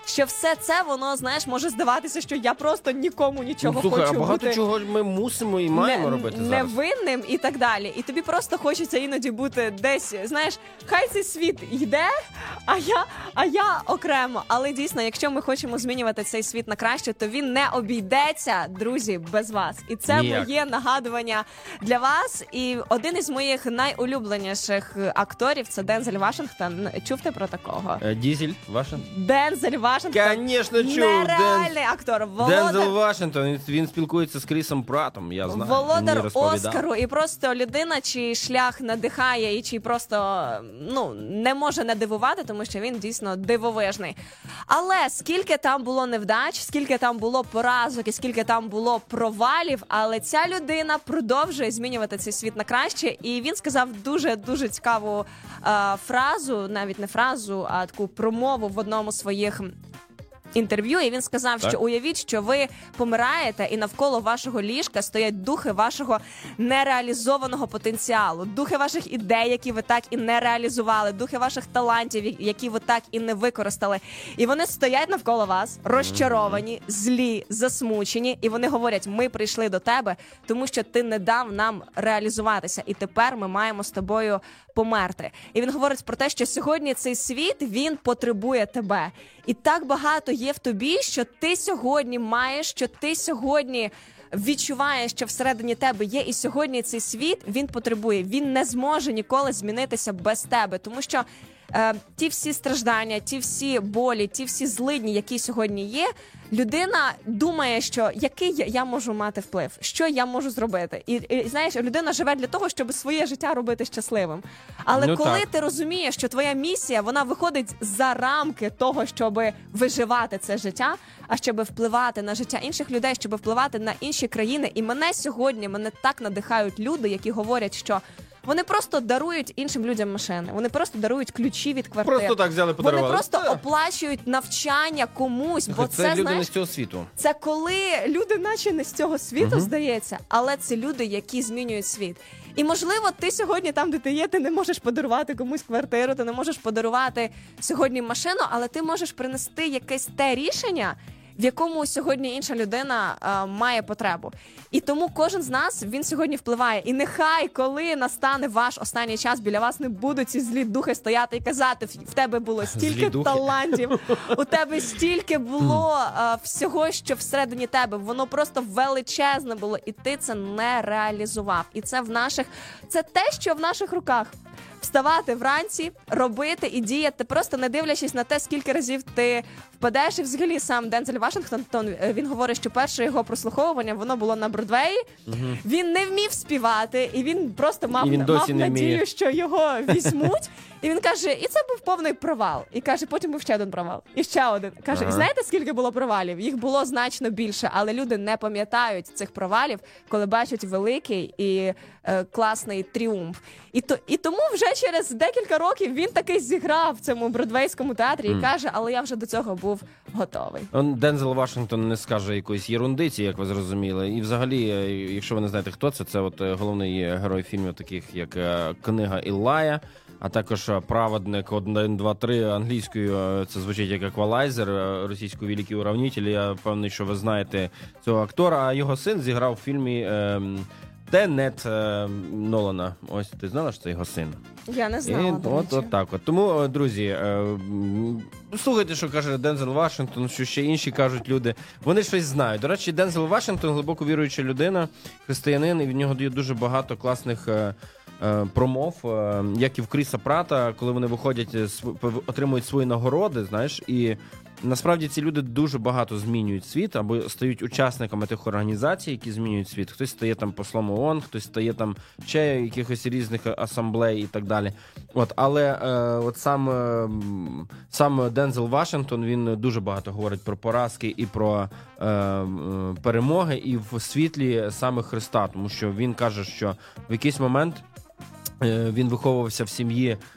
[SPEAKER 3] що все це, воно, знаєш, може здаватися, що я просто нікому нічого
[SPEAKER 2] Ну, слухай,
[SPEAKER 3] хочу
[SPEAKER 2] а багато
[SPEAKER 3] бути
[SPEAKER 2] чого ми мусимо і маємо
[SPEAKER 3] не,
[SPEAKER 2] робити зараз.
[SPEAKER 3] невинним і так далі. І тобі просто хочеться іноді бути десь, знаєш, хай цей світ йде, а я, а я окремо. Але дійсно, якщо ми хочемо змінювати цей світ на краще, то він не обійдеться, друзі, без вас. І це
[SPEAKER 2] Ніяк.
[SPEAKER 3] моє нагадування для вас. І один із моїх найулюбленіших акторів – це Дензель Вашингтон. Чув ти про такого?
[SPEAKER 2] Е, Дізель, Вашингтон?
[SPEAKER 3] Дензель Вашингтон.
[SPEAKER 2] Конечно, чув.
[SPEAKER 3] Нереальний актор.
[SPEAKER 2] Дензел
[SPEAKER 3] Володар,
[SPEAKER 2] Вашингтон, він, він спілкується з Крісом Пратом, я знаю. він мені
[SPEAKER 3] володар
[SPEAKER 2] розповідав.
[SPEAKER 3] Оскару. І просто людина, чий шлях надихає і чий просто, ну, не може не дивувати, тому що він дійсно дивовижний. Але скільки там було невдач, скільки там було поразок і скільки там було провалів, але ця людина продовжує змінювати цей світ на краще. І він сказав дуже-дуже цікаву е, фразу, навіть не фразу, а таку промову в одному з своїх інтерв'ю, і він сказав,
[SPEAKER 2] Так.
[SPEAKER 3] що уявіть, що ви помираєте, і навколо вашого ліжка стоять духи вашого нереалізованого потенціалу, духи ваших ідей, які ви так і не реалізували, духи ваших талантів, які ви так і не використали. І вони стоять навколо вас, розчаровані, злі, засмучені, і вони говорять: ми прийшли до тебе, тому що ти не дав нам реалізуватися, і тепер ми маємо з тобою померти. І він говорить про те, що сьогодні цей світ, він потребує тебе. І так багато є в тобі, що ти сьогодні маєш, що ти сьогодні відчуваєш, що всередині тебе є, і сьогодні цей світ, він потребує. Він не зможе ніколи змінитися без тебе, тому що е, ті всі страждання, ті всі болі, ті всі злидні, які сьогодні є, людина думає, що який я, я можу мати вплив, що я можу зробити. І, і знаєш, людина живе для того, щоб своє життя робити щасливим. Але
[SPEAKER 2] Ну,
[SPEAKER 3] коли
[SPEAKER 2] так.
[SPEAKER 3] ти розумієш, що твоя місія, вона виходить за рамки того, щоб виживати це життя, а щоб впливати на життя інших людей, щоб впливати на інші країни. І мене сьогодні, мене так надихають люди, які говорять, що вони просто дарують іншим людям машини, вони просто дарують ключі від квартир.
[SPEAKER 2] Просто так взяли,
[SPEAKER 3] Вони
[SPEAKER 2] подарували.
[SPEAKER 3] просто
[SPEAKER 2] Це-
[SPEAKER 3] оплачують навчання комусь, бо
[SPEAKER 2] це,
[SPEAKER 3] це,
[SPEAKER 2] люди
[SPEAKER 3] знаєш,
[SPEAKER 2] не з цього світу.
[SPEAKER 3] це коли люди наче не з цього світу, здається, але це люди, які змінюють світ. І, можливо, ти сьогодні там, де ти є, ти не можеш подарувати комусь квартиру, ти не можеш подарувати сьогодні машину, але ти можеш принести якесь те рішення, в якому сьогодні інша людина а, має потребу. І тому кожен з нас, він сьогодні впливає. І нехай, коли настане ваш останній час, біля вас не будуть ці злі духи стояти і казати: в тебе було
[SPEAKER 2] Злі
[SPEAKER 3] стільки
[SPEAKER 2] духи.
[SPEAKER 3] талантів, у тебе стільки було а, всього, що всередині тебе, воно просто величезне було, і ти це не реалізував. І це в наших, це те, що в наших руках. Вставати вранці, робити і діяти, просто не дивлячись на те, скільки разів ти впадеш. І взагалі сам Дензель Вашингтон, він говорить, що перше його прослуховування, воно було на Бродвеї. Угу. Він не вмів співати, і він просто мав,
[SPEAKER 2] І він досі
[SPEAKER 3] мав
[SPEAKER 2] не
[SPEAKER 3] надію,
[SPEAKER 2] вміє.
[SPEAKER 3] що його візьмуть. І він каже, і це був повний провал. І каже, потім був ще один провал. І ще один. Каже,
[SPEAKER 2] Ага.
[SPEAKER 3] і знаєте, скільки було провалів? Їх було значно більше, але люди не пам'ятають цих провалів, коли бачать великий і е, класний тріумф. І, то, і тому вже через декілька років він таки зіграв в цьому бродвейському театрі і каже, але я вже до цього був готовий.
[SPEAKER 2] Он Дензел Вашингтон не скаже якоїсь єрундиці, як ви зрозуміли. І взагалі, е, якщо ви не знаєте, хто це, це от е, головний герой фільмів, таких як е, «Книга Іллая», а також е, «Праведник один, два, три» англійською. е, Це звучить як «Еквалайзер», е, російською «Великий уравнитель». Я впевнений, що ви знаєте цього актора. А його син зіграв в фільмі е, «Тенет» е, Нолана. Ось, ти знала, що це його син?
[SPEAKER 3] Я не
[SPEAKER 2] І
[SPEAKER 3] знала, до
[SPEAKER 2] от,
[SPEAKER 3] речі.
[SPEAKER 2] от так от. Тому, е, друзі, е, м, слухайте, що каже Дензел Вашингтон, що ще інші кажуть люди. Вони щось знають. До речі, Дензел Вашингтон глибоко віруюча людина, християнин, і в нього є дуже багато класних е, е, промов, е, як і в Кріса Прата, коли вони виходять, е, св- пов- отримують свої нагороди, знаєш, і насправді ці люди дуже багато змінюють світ або стають учасниками тих організацій, які змінюють світ. Хтось стає там послом ООН, хтось стає там ще якихось різних асамблей і так далі. От, але е, от сам, е, м, сам Дензел Вашингтон, він дуже багато говорить про поразки і про е, е, перемоги, і в світлі саме Христа, тому що він каже, що в якийсь момент е, він виховувався в сім'ї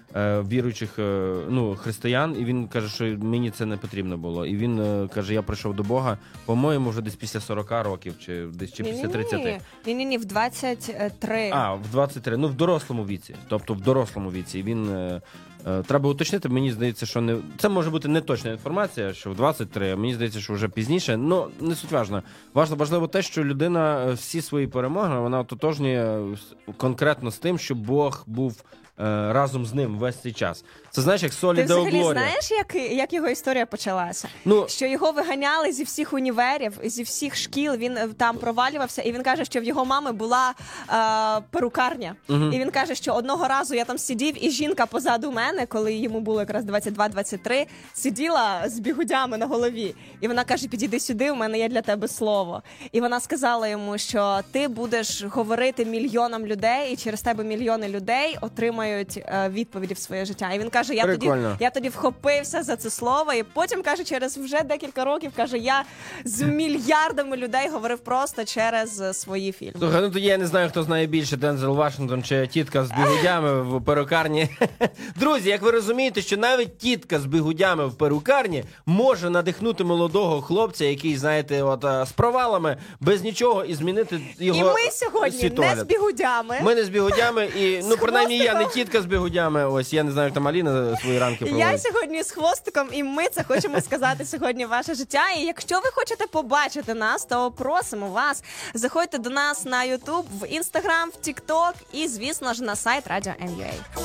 [SPEAKER 2] е, віруючих е, ну, християн, і він каже, що мені це не потрібно було. І він е, каже, я прийшов до Бога, по-моєму, вже десь після сорок років, чи десь чи після тридцяти.
[SPEAKER 3] Ні-ні-ні, в двадцять три.
[SPEAKER 2] А, в двадцять три. Ну, в дорослому віці. Тобто в дорослому віці. І він... Е, е, треба уточнити, мені здається, що не... Це може бути не точна інформація, що в двадцять три, мені здається, що вже пізніше. Ну, не суть важно. Важливо, важливо те, що людина всі свої перемоги, вона ототожнює конкретно з тим, що Бог був е, разом з ним весь цей час. Це, знаєш, як Солі
[SPEAKER 3] Ти
[SPEAKER 2] Део
[SPEAKER 3] взагалі
[SPEAKER 2] Глорія.
[SPEAKER 3] знаєш, як, як його історія почалася?
[SPEAKER 2] Ну,
[SPEAKER 3] що його виганяли зі всіх універів, зі всіх шкіл, він там провалювався, і він каже, що в його мами була е, перукарня.
[SPEAKER 2] Угу.
[SPEAKER 3] І він каже, що одного разу я там сидів, і жінка позаду мене, коли йому було якраз двадцять два двадцять три, сиділа з бігудями на голові. І вона каже, підійди сюди, у мене є для тебе слово. І вона сказала йому, що ти будеш говорити мільйонам людей, і через тебе мільйони людей отримають е, відповіді в своє життя. І він каже, я тоді, я тоді вхопився за це слово, і потім, каже, через вже декілька років, каже, я з мільярдами людей говорив просто через свої фільми.
[SPEAKER 2] Слухай, ну тоді я не знаю, хто знає більше, Дензел Вашингтон чи тітка з бігудями в перукарні. Друзі, як ви розумієте, що навіть тітка з бігудями в перукарні може надихнути молодого хлопця, який, знаєте, от з провалами, без нічого, і змінити його
[SPEAKER 3] І ми сьогодні
[SPEAKER 2] світогляд.
[SPEAKER 3] не з бігудями.
[SPEAKER 2] Ми не з бігудями, і, ну, принаймні, я не тітка з бігудями, ось, я не знаю, як там Аліна свої ранки проводить.
[SPEAKER 3] Я сьогодні з хвостиком, і ми це хочемо сказати сьогодні в ваше життя. І якщо ви хочете побачити нас, то просимо вас, заходьте до нас на YouTube, в Instagram, в TikTok і, звісно ж, на сайт Радіо М ю А.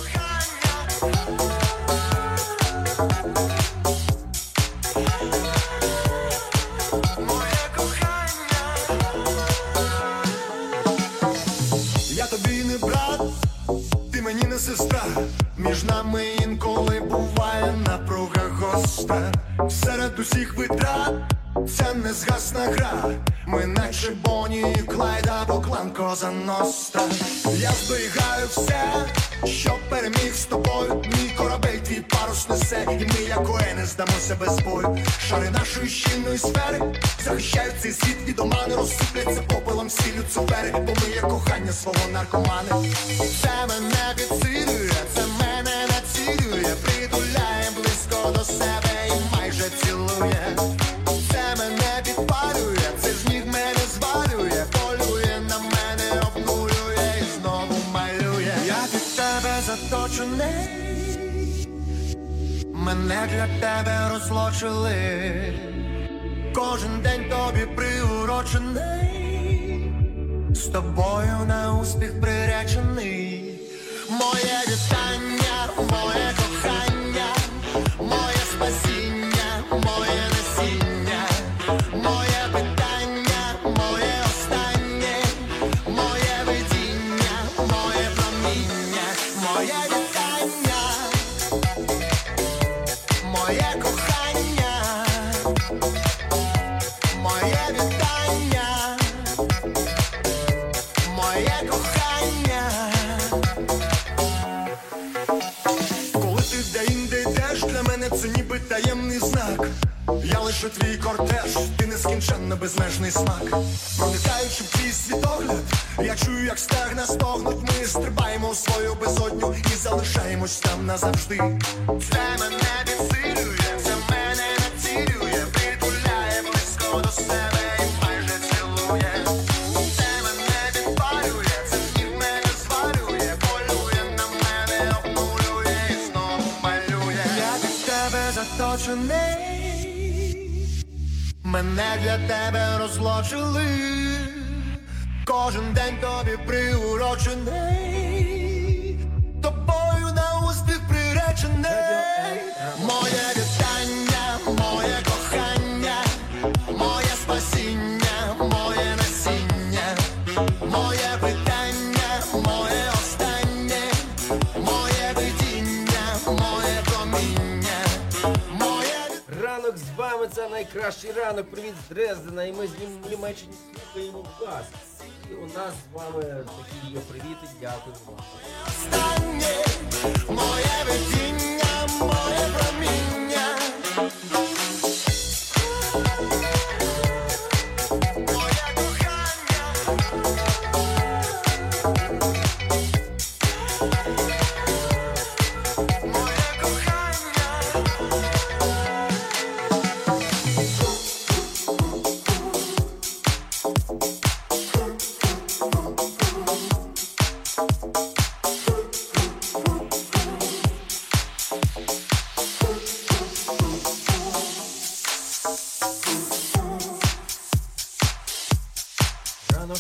[SPEAKER 5] Я тобі не брат, ти мені не сестра. Між нами інколи буває напруга гостра. Серед усіх витрат це не згасна гра. Ми наче Бонні і Клайд або клан Коза Ностра. Я зберігаю все, що переміг з тобою. Мій корабель твій парус несе, і ми, як коени, здамося без бою. Шари нашої щільної сфери захищають цей світ від омани, розсипляться попелом сіллю цукери, бо ми є кохання свого наркомани. Це мене підсилює, це мене націлює, притуляє близько до себе і майже цілує. Це мене підпалює, це ж ніг мене звалює, полює на мене, обнулює і знову малює. Я під тебе заточений, мене для тебе розлочили. Кожен день тобі приурочений, з тобою на успіх приречений. Моє вітання, моє кохання, моє спасіння, моє насіння, моє питання, моє останнє, моє видіння, моє проміння, моє вітання, моє кохання, моє вітання, моє кохання. Коли ти де-інде йдеш, для мене це ніби таємний знак. Я лише твій кортеж, ти нескінченно безмежний смак. Проникаючи в твій світогляд, я чую, як стегна стогнуть. Ми стрибаємо в свою безодню і залишаємось там назавжди. Це мене підсилює, це мене націлює, притуляє близько до себе і майже цілує. Це мене підпалює, це ніг мене звалює, полює на мене, обнулює і знову малює. Я від тебе заточений, мене для тебе розлочили. Кожен день тобі приурочений, тобою на успіх приречений. Моє вітання, моє кохання, моє спасіння, моє насіння, моє питання, моє останнє, моє видіння, моє проміння, моє...
[SPEAKER 2] Ранок з вами, це найкращий ранок. Привіт з Дрездена, і ми з Німеччини слухаємо вас. І у нас з вами такі є привіти, дякую вам.
[SPEAKER 5] Останнє, моє видіння, моє проміння. Моє кохання.
[SPEAKER 2] ранок.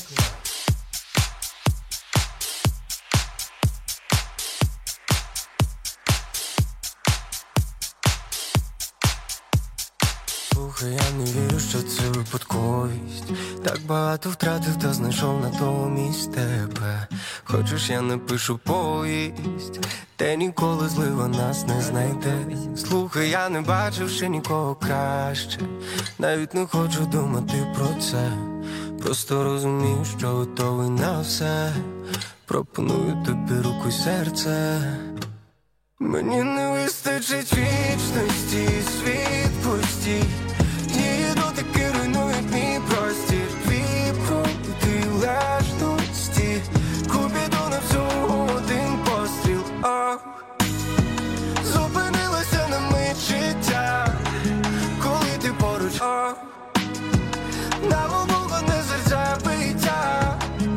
[SPEAKER 8] Слухай, я не вірю, що це випадковість. Так багато втратив, та знайшов на тому місць тебе. Хочеш, я напишу повість, де ніколи злива нас не знайде. Слухай, я не бачив ще нікого краще. Навіть не хочу думати про це. Просто розумію, що готовий на все. Пропоную тобі руку й серце. Мені не вистачить вічності, світ пустій. Її дотики руйнують мій простір. Твій проти лежності, Купідон на всього один постріл. Ох, зупинилося на мить життя, коли ти поруч. Ох, нам обох одне серця биття.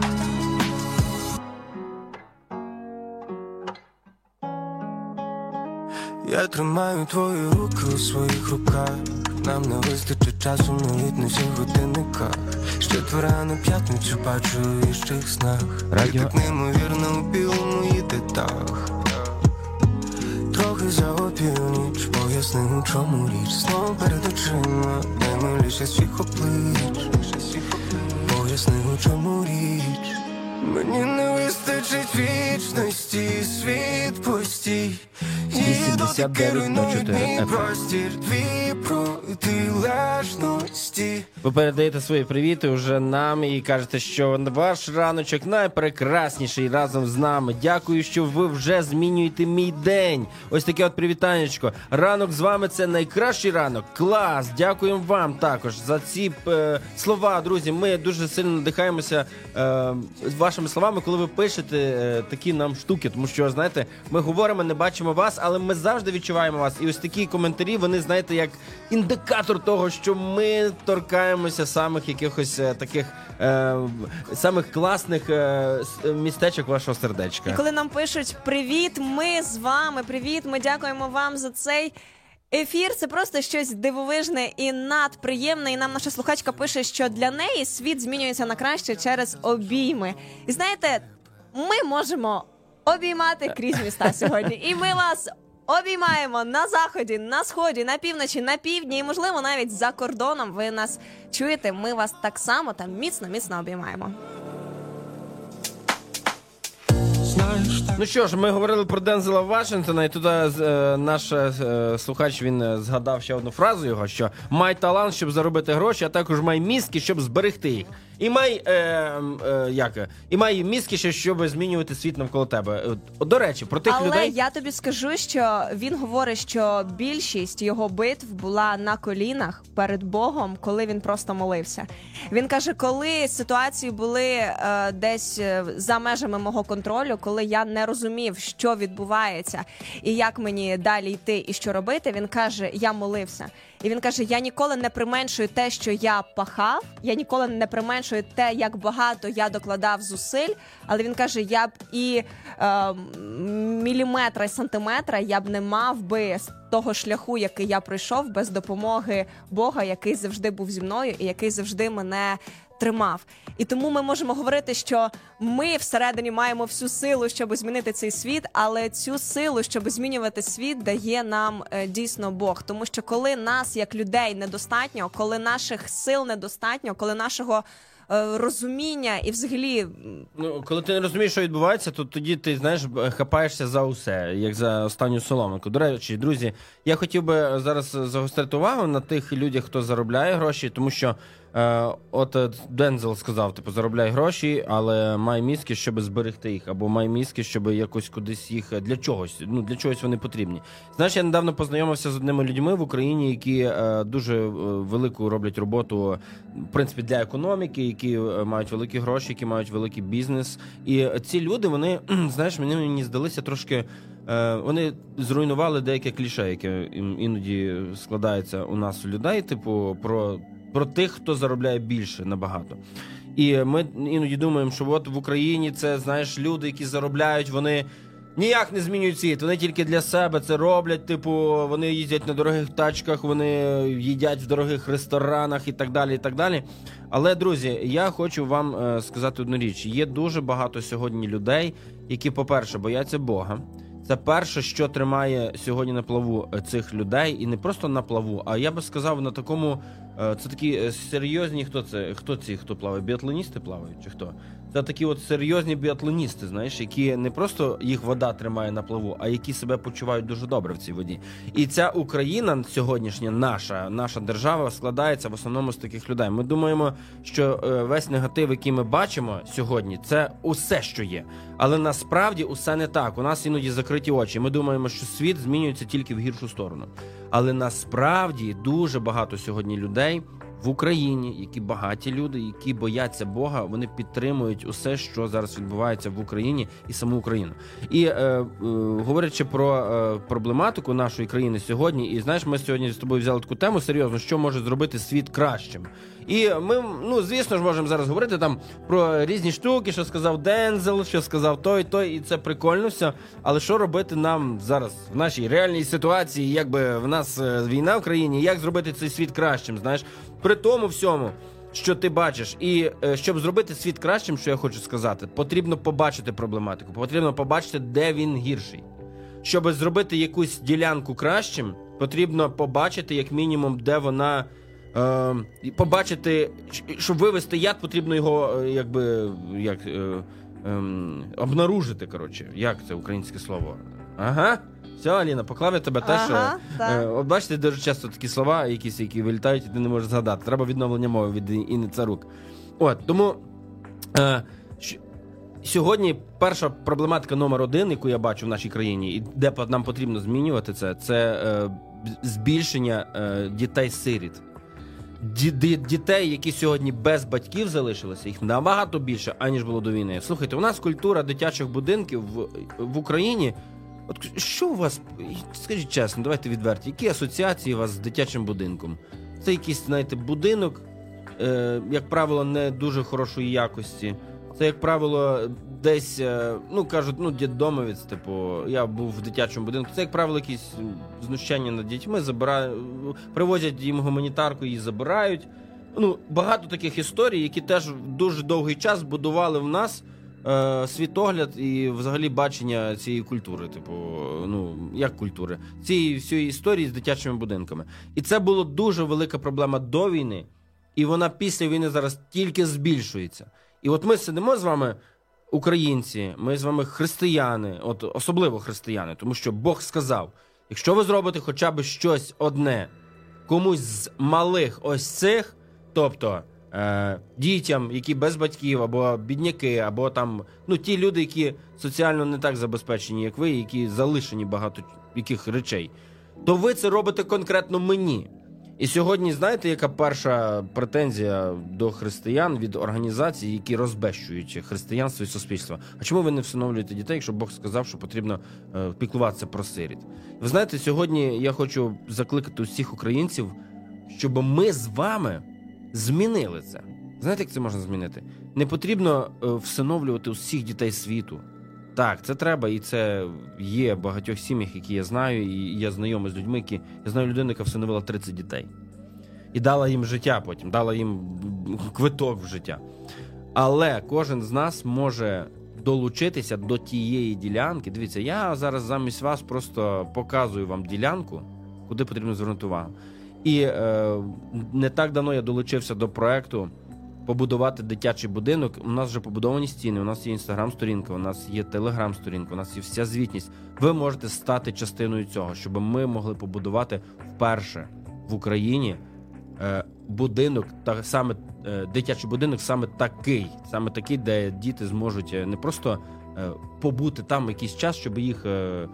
[SPEAKER 8] Я тримаю твої руки у своїх руках. Нам не вистачить часу навіть на всіх годинниках. З четверга на п'ятницю бачу у іщих снах.
[SPEAKER 2] Радіо.
[SPEAKER 8] І так неймовірно у білому їдетах. Трохи за опівніч, поясни, у чому річ. Знову перед очима, наймиліше всіх облич. Поясни, у чому річ. Мені не вистачить вічності, світ пустій.
[SPEAKER 2] вісімдесят дев'ять на чотири еф
[SPEAKER 8] ем.
[SPEAKER 2] Ви передаєте свої привіти вже нам і кажете, що ваш раночок найпрекрасніший разом з нами. Дякую, що ви вже змінюєте мій день. Ось таке от привітанечко. Ранок з вами – це найкращий ранок. Клас! Дякуємо вам також за ці е, слова, друзі. Ми дуже сильно надихаємося е, вашими словами, коли ви пишете е, такі нам штуки. Тому що, знаєте, ми говоримо, не бачимо вас, але ми завжди відчуваємо вас. І ось такі коментарі, вони, знаєте, як індикатор того, що ми торкаємося самих якихось е, таких е, самих класних е, містечок вашого сердечка.
[SPEAKER 3] І коли нам пишуть «Привіт, ми з вами», «Привіт, ми дякуємо вам за цей ефір», це просто щось дивовижне і надприємне. І нам наша слухачка пише, що для неї світ змінюється на краще через обійми. І знаєте, ми можемо обіймати крізь міста сьогодні. І ми вас обіймаємо на заході, на сході, на півночі, на півдні і, можливо, навіть за кордоном. Ви нас чуєте, ми вас так само там міцно-міцно обіймаємо.
[SPEAKER 2] Ну що ж, ми говорили про Дензела Вашингтона, і тут е, наш е, слухач, він е, згадав ще одну фразу його, що «май талант, щоб заробити гроші, а також май мізки, щоб зберегти їх». І май, е, е, як, і май мізки ще, щоб змінювати світ навколо тебе. До речі, про тих
[SPEAKER 3] Але
[SPEAKER 2] людей...
[SPEAKER 3] Але я тобі скажу, що він говорить, що більшість його битв була на колінах перед Богом, коли він просто молився. Він каже, коли ситуації були е, десь за межами мого контролю, коли я не розумів, що відбувається і як мені далі йти і що робити, він каже, я молився. І він каже, я ніколи не применшую те, що я пахав, я ніколи не применшую те, як багато я докладав зусиль, але він каже, я б і е, міліметра, і сантиметра я б не мав би з того шляху, який я пройшов, без допомоги Бога, який завжди був зі мною і який завжди мене тримав. І тому ми можемо говорити, що ми всередині маємо всю силу, щоб змінити цей світ, але цю силу, щоб змінювати світ, дає нам е, дійсно Бог. Тому що коли нас, як людей, недостатньо, коли наших сил недостатньо, коли нашого е, розуміння і взагалі...
[SPEAKER 2] Ну, коли ти не розумієш, що відбувається, то тоді ти, знаєш, хапаєшся за усе, як за останню соломинку. До речі, друзі, я хотів би зараз загострити увагу на тих людях, хто заробляє гроші, тому що Е, от Дензел сказав, типу, заробляй гроші, але май мізки, щоб зберегти їх, або май мізки, щоб якось кудись їх, для чогось, ну, для чогось вони потрібні. Знаєш, я недавно познайомився з одними людьми в Україні, які е, дуже е, велику роблять роботу, в принципі, для економіки, які мають великі гроші, які мають великий бізнес. І ці люди, вони, знаєш, мені, мені здалися трошки, е, вони зруйнували деяке кліше, яке іноді складається у нас у людей, типу, про... про тих, хто заробляє більше набагато. І ми іноді думаємо, що от в Україні це, знаєш, люди, які заробляють, вони ніяк не змінюють світ. Вони тільки для себе це роблять. Типу, вони їздять на дорогих тачках, вони їдять в дорогих ресторанах і так далі, і так далі. Але, друзі, я хочу вам е, сказати одну річ. Є дуже багато сьогодні людей, які, по-перше, бояться Бога. Це перше, що тримає сьогодні на плаву цих людей. І не просто на плаву, а я би сказав, на такому... Е, це такі серйозні... Хто це? Хто ці, хто плаває? Біатлоністи плавають чи хто? Це такі от серйозні біатлоністи, знаєш, які не просто їх вода тримає на плаву, а які себе почувають дуже добре в цій воді. І ця Україна сьогоднішня, наша, наша держава, складається в основному з таких людей. Ми думаємо, що весь негатив, який ми бачимо сьогодні, це усе, що є. Але насправді усе не так. У нас іноді закриті очі. Ми думаємо, що світ змінюється тільки в гіршу сторону. Але насправді дуже багато сьогодні людей в Україні, які багаті люди, які бояться Бога, вони підтримують усе, що зараз відбувається в Україні і саму Україну. І е, е, говорячи про е, проблематику нашої країни сьогодні, і знаєш, ми сьогодні з тобою взяли таку тему серйозно, що може зробити світ кращим. І ми, ну, звісно ж, можемо зараз говорити там про різні штуки, що сказав Дензел, що сказав той, той, і це прикольно все. Але що робити нам зараз в нашій реальній ситуації, якби в нас війна в країні, як зробити цей світ кращим, знаєш? При тому всьому, що ти бачиш. І е, щоб зробити світ кращим, що я хочу сказати, потрібно побачити проблематику, потрібно побачити, де він гірший. Щоб зробити якусь ділянку кращим, потрібно побачити, як мінімум, де вона... Е, побачити, щоб вивести яд, потрібно його, якби, як, е, е, обнаружити, коротше. Як це українське слово? Ага. Все, Аліна, поклав я тебе теж.
[SPEAKER 3] Ага,
[SPEAKER 2] е, от бачите, дуже часто такі слова, якісь, які вилітають, і ти не можеш згадати. Треба відновлення мови від Інни Царук. От, тому е, щ, сьогодні перша проблематика номер один, яку я бачу в нашій країні, і де нам потрібно змінювати це, це е, збільшення е, дітей-сиріт. Дітей, які сьогодні без батьків залишилися, їх набагато більше, аніж було до війни. Слухайте, у нас культура дитячих будинків в, в Україні. От що у вас, скажіть чесно, давайте відверті, які асоціації у вас з дитячим будинком? Це якийсь, знаєте, будинок, е, як правило, не дуже хорошої якості. Це, як правило, десь, е, ну, кажуть, ну, дєддомовець, типу, я був в дитячому будинку. Це, як правило, якісь знущання над дітьми, забирають, привозять їм гуманітарку, її забирають. Ну, багато таких історій, які теж дуже довгий час будували в нас е, світогляд і взагалі бачення цієї культури, типу, ну, як культури, цієї всієї історії з дитячими будинками. І це була дуже велика проблема до війни, і вона після війни зараз тільки збільшується. І от ми сидимо з вами, українці, ми з вами християни, от особливо християни, тому що Бог сказав, якщо ви зробите хоча б щось одне комусь з малих ось цих, тобто е, дітям, які без батьків, або бідняки, або там, ну, ті люди, які соціально не так забезпечені, як ви, які залишені багато яких речей, то ви це робите конкретно мені. І сьогодні, знаєте, яка перша претензія до християн від організацій, які розбещують християнство і суспільство? А чому ви не всиновлюєте дітей, якщо Бог сказав, що потрібно е, піклуватися про сиріт? Ви знаєте, сьогодні я хочу закликати усіх українців, щоб ми з вами змінили це. Знаєте, як це можна змінити? Не потрібно е, всиновлювати усіх дітей світу. Так, це треба, і це є в багатьох сім'ях, які я знаю, і я знайомий з людьми, які... Я знаю людину, яка всиновила тридцять дітей. І дала їм життя потім, дала їм квиток в життя. Але кожен з нас може долучитися до тієї ділянки. Дивіться, я зараз замість вас просто показую вам ділянку, куди потрібно звернути увагу. І е, не так давно я долучився до проекту побудувати дитячий будинок. У нас вже побудовані стіни, у нас є інстаграм-сторінка, у нас є телеграм-сторінка, у нас є вся звітність. Ви можете стати частиною цього, щоб ми могли побудувати вперше в Україні е, будинок, та, саме е, дитячий будинок, саме такий, саме такий, де діти зможуть не просто е, побути там якийсь час, щоб їх е,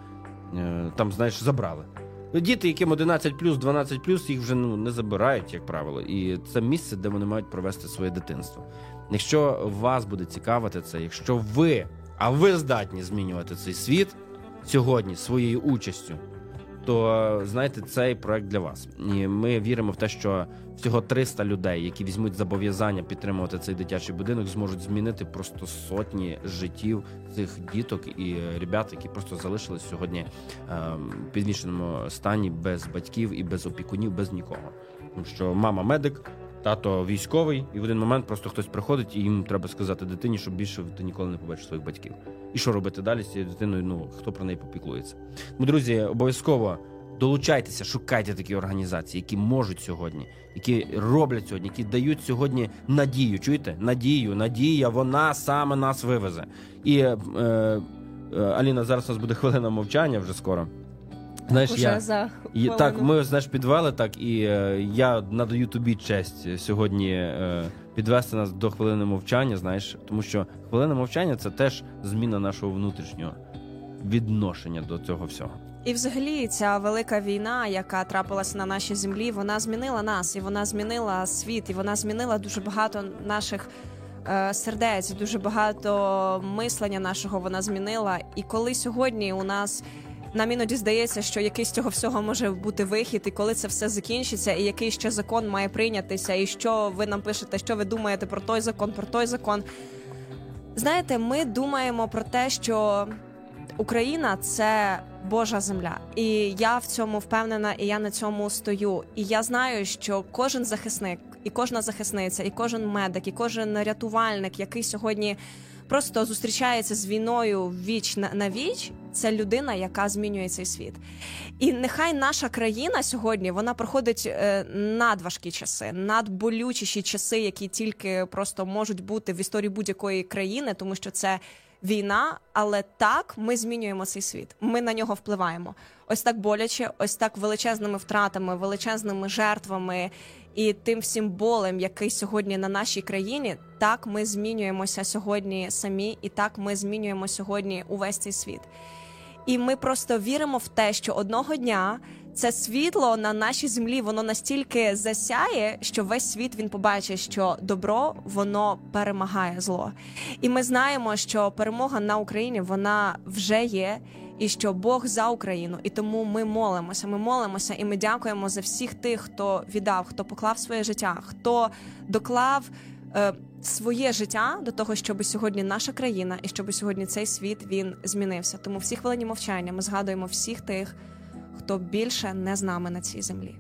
[SPEAKER 2] е, там, знаєш, забрали. Діти, яким одинадцять плюс, дванадцять плюс, їх вже, ну, не забирають, як правило. І це місце, де вони мають провести своє дитинство. Якщо вас буде цікавити це, якщо ви, а ви здатні змінювати цей світ сьогодні своєю участю, то, знаєте, цей проект для вас. І ми віримо в те, що всього триста людей, які візьмуть зобов'язання підтримувати цей дитячий будинок, зможуть змінити просто сотні життів цих діток і ребят, які просто залишились сьогодні е, в підвішеному стані без батьків і без опікунів, без нікого. Тому що мама медик, тато військовий, і в один момент просто хтось приходить, і їм треба сказати дитині, щоб більше ти ніколи не побачиш своїх батьків. І що робити далі з цією дитиною, ну, хто про неї попіклується. Тому, друзі, обов'язково долучайтеся, шукайте такі організації, які можуть сьогодні, які роблять сьогодні, які дають сьогодні надію. Чуєте? Надію, надія, вона саме нас вивезе. І, е, е, Аліна, зараз у нас буде хвилина мовчання вже скоро. Знаєш,
[SPEAKER 3] Уже
[SPEAKER 2] я,
[SPEAKER 3] за
[SPEAKER 2] і, так, ми, знаєш, підвели так, і е, я надаю тобі честь сьогодні е, підвести нас до хвилини мовчання, знаєш, тому що хвилина мовчання – це теж зміна нашого внутрішнього відношення до цього всього.
[SPEAKER 3] І взагалі ця велика війна, яка трапилася на нашій землі, вона змінила нас, і вона змінила світ, і вона змінила дуже багато наших е, сердець, дуже багато мислення нашого вона змінила. І коли сьогодні у нас, нам іноді здається, що якийсь з цього всього може бути вихід, і коли це все закінчиться, і який ще закон має прийнятися, і що ви нам пишете, що ви думаєте про той закон, про той закон. Знаєте, ми думаємо про те, що Україна – це Божа земля. І я в цьому впевнена, і я на цьому стою. І я знаю, що кожен захисник, і кожна захисниця, і кожен медик, і кожен рятувальник, який сьогодні просто зустрічається з війною віч на віч, це людина, яка змінює цей світ. І нехай наша країна сьогодні, вона проходить е, надважкі часи, надболючіші часи, які тільки просто можуть бути в історії будь-якої країни, тому що це війна, але так ми змінюємо цей світ. Ми на нього впливаємо. Ось так боляче, ось так величезними втратами, величезними жертвами і тим всім болем, який сьогодні на нашій країні, так ми змінюємося сьогодні самі, і так ми змінюємо сьогодні увесь цей світ. І ми просто віримо в те, що одного дня це світло на нашій землі, воно настільки засяє, що весь світ він побачить, що добро, воно перемагає зло. І ми знаємо, що перемога на Україні, вона вже є, і що Бог за Україну. І тому ми молимося, ми молимося, і ми дякуємо за всіх тих, хто віддав, хто поклав своє життя, хто доклав е, своє життя до того, щоб сьогодні наша країна і щоб сьогодні цей світ, він змінився. Тому в цій хвилині мовчання ми згадуємо всіх тих, хто більше не з нами на цій землі.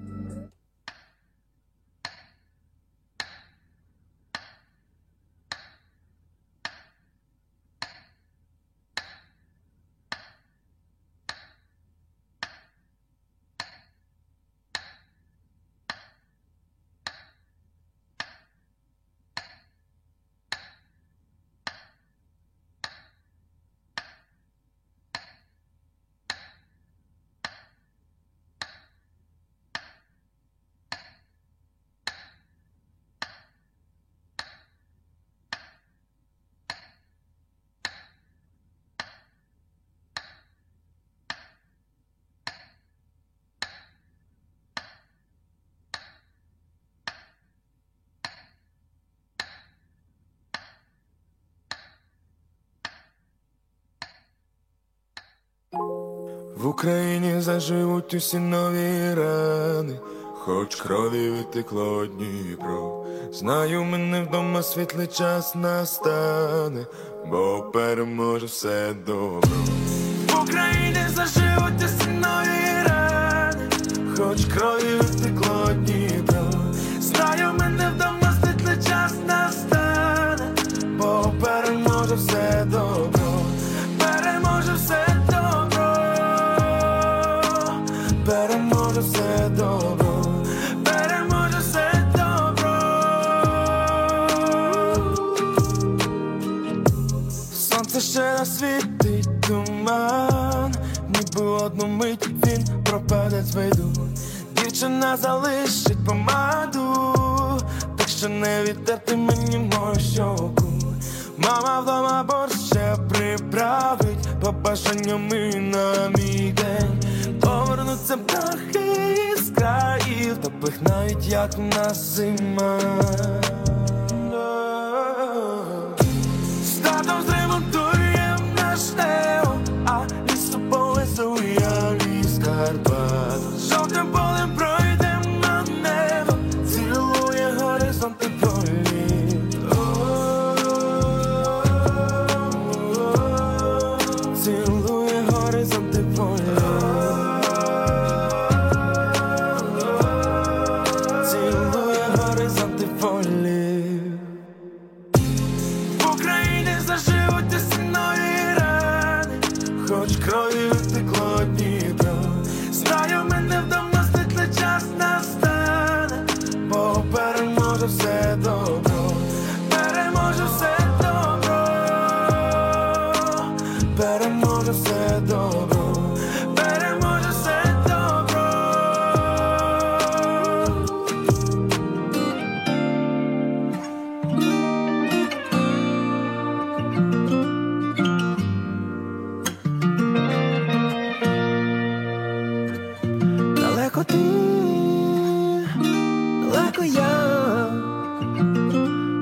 [SPEAKER 9] В Україні заживуть усі нові рани, хоч крові витекло Дніпро. Знаю, мене вдома світлий час настане, бо переможе все добро. В Україні заживуть усі нові рани, хоч крові витекло Дніпро. Знаю, мене вдома світлий час настане, бо переможе все добро. Переможе все добро. Переможе все добро, переможе все добро. Сонце ще насвітить туман, ніби одну мить він пропаде з виду. Дівчина залишить помаду, так що не відтерти мені мою щоку. Мама вдома борщ ще приправить, по бажанням і на мій день. Повернуться птахи із країв, теплих навіть як в нас зима. З татом зремонтуєм наш Тео, а лісу по лісу я ліс Карпат.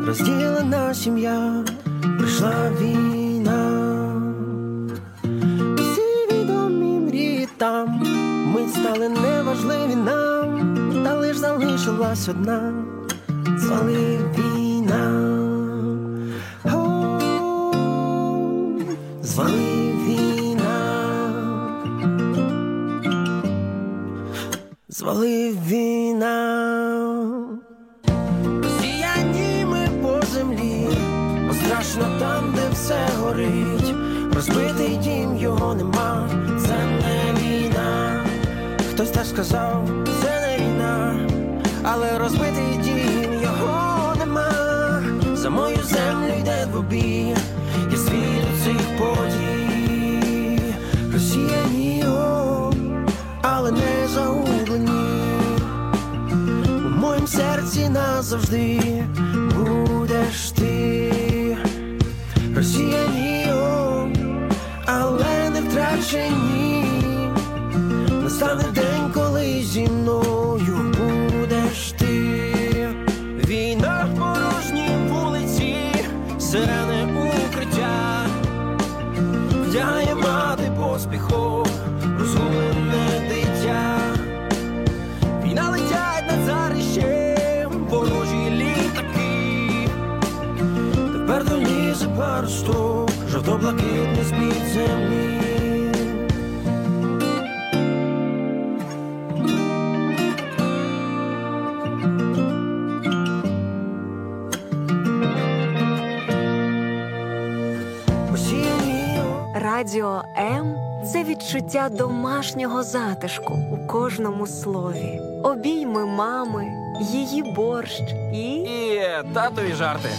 [SPEAKER 8] розділена сім'я, прийшла війна. Усі відомі мрії там, ми стали неважливі нам, та лиш залишилась одна, звали війна. О, звали війна. Звали війна. Росіяні ми по землі, бо страшно там, де все горить. Розбитий дім, його нема, це не війна. Хтось так сказав, це не війна, але розбитий дім, його нема. За мою землю йде двобій, я свідок цих подій. Росіяні, о, але не загублені. У моїм серці назавжди будеш ти. Росіяні, о, але не втрачені. Настане день, коли зі мною будеш ти. Війна в порожній вулиці, сирени укриття, вдягає мати поспіхом розгублене дитя. Війна летять над зарищем ворожі літаки. Тепер долізе паросток, жовто-блакитний з-під землі.
[SPEAKER 10] Радіо М – це відчуття домашнього затишку у кожному слові. Обійми мами, її борщ і...
[SPEAKER 2] І татові жарти.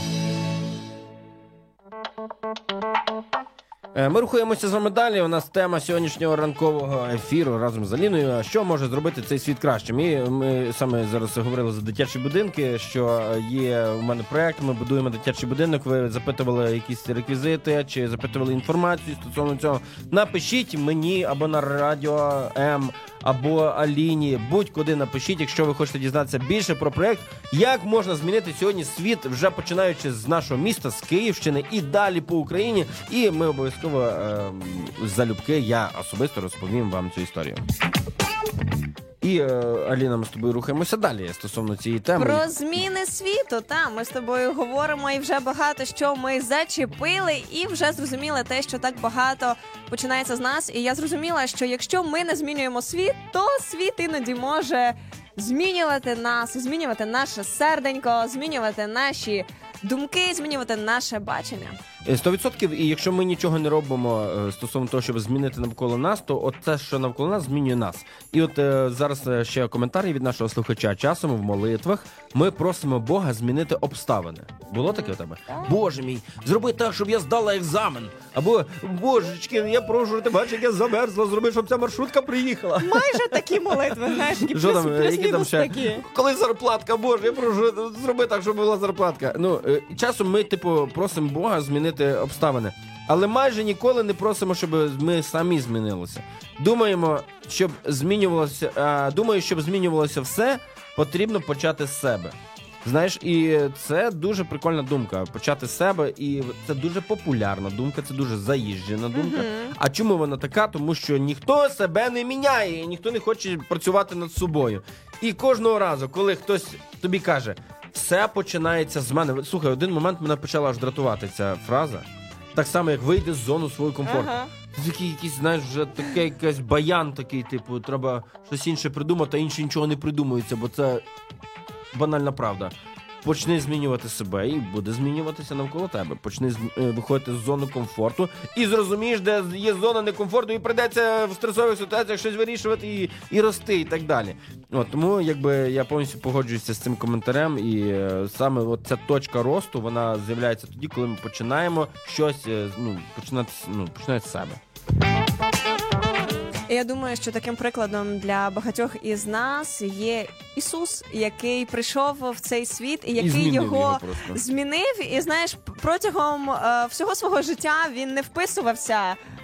[SPEAKER 2] Ми рухаємося з вами далі. У нас тема сьогоднішнього ранкового ефіру разом з Аліною. Що може зробити цей світ кращим? І ми саме зараз говорили за дитячі будинки, що є у мене проєкт, ми будуємо дитячий будинок. Ви запитували якісь реквізити чи запитували інформацію стосовно цього. Напишіть мені або на Радіо М, або Аліні, будь-куди напишіть, якщо ви хочете дізнатися більше про проєкт, як можна змінити сьогодні світ, вже починаючи з нашого міста, з Київщини і далі по Україні. І ми обов'язково е, залюбки, я особисто розповім вам цю історію. І, е, Аліна, ми з тобою рухаємося далі стосовно цієї теми.
[SPEAKER 3] Про зміни світу, та, ми з тобою говоримо і вже багато що ми зачепили, і вже зрозуміли те, що так багато починається з нас. І я зрозуміла, що якщо ми не змінюємо світ, то світ іноді може змінювати нас, змінювати наше серденько, змінювати наші думки, змінювати наше бачення.
[SPEAKER 2] Сто відсотків, і якщо ми нічого не робимо стосовно того, щоб змінити навколо нас, то от це, що навколо нас, змінює нас. І от е, зараз ще коментарі від нашого слухача. Часом в молитвах ми просимо Бога змінити обставини. Було таке у тебе? Боже мій, зроби так, щоб я здала екзамен. Або, божечки, я прошу тебе, бачиш, як я замерзла, зроби, щоб ця маршрутка приїхала.
[SPEAKER 3] Майже такі молитви, знаєш, які плюс-мінус такі.
[SPEAKER 2] Коли зарплатка, Боже, я прошу, зроби так, щоб була зарплатка. Ну, е, часом ми, типу, просимо Бога змінити обставини. Але майже ніколи не просимо, щоб ми самі змінилися. Думаємо, щоб змінювалося, а, думаю, щоб змінювалося все, потрібно почати з себе. Знаєш, і це дуже прикольна думка. Почати з себе, і це дуже популярна думка, це дуже заїжджена думка. Mm-hmm. А чому вона така? Тому що ніхто себе не міняє, і ніхто не хоче працювати над собою. І кожного разу, коли хтось тобі каже, все починається з мене. Слухай, один момент мене почала аж дратувати ця фраза. Так само, як вийди з зону свого комфорту. Ага. Це такий якийсь, знаєш, вже такий якийсь баян такий, типу, треба щось інше придумати, а інше нічого не придумується, бо це банальна правда. Почни змінювати себе і буде змінюватися навколо тебе. Почни виходити з зони комфорту і зрозумієш, де є зона некомфорту, і прийдеться в стресових ситуаціях щось вирішувати і, і рости, і так далі. От, тому якби я повністю погоджуюся з цим коментарем, і е, саме от ця точка росту, вона з'являється тоді, коли ми починаємо щось, е, ну, починати, ну, починати з себе.
[SPEAKER 3] Я думаю, що таким прикладом для багатьох із нас є Ісус, який прийшов в цей світ і який і його, його змінив. І, знаєш, протягом е, всього свого життя він не вписувався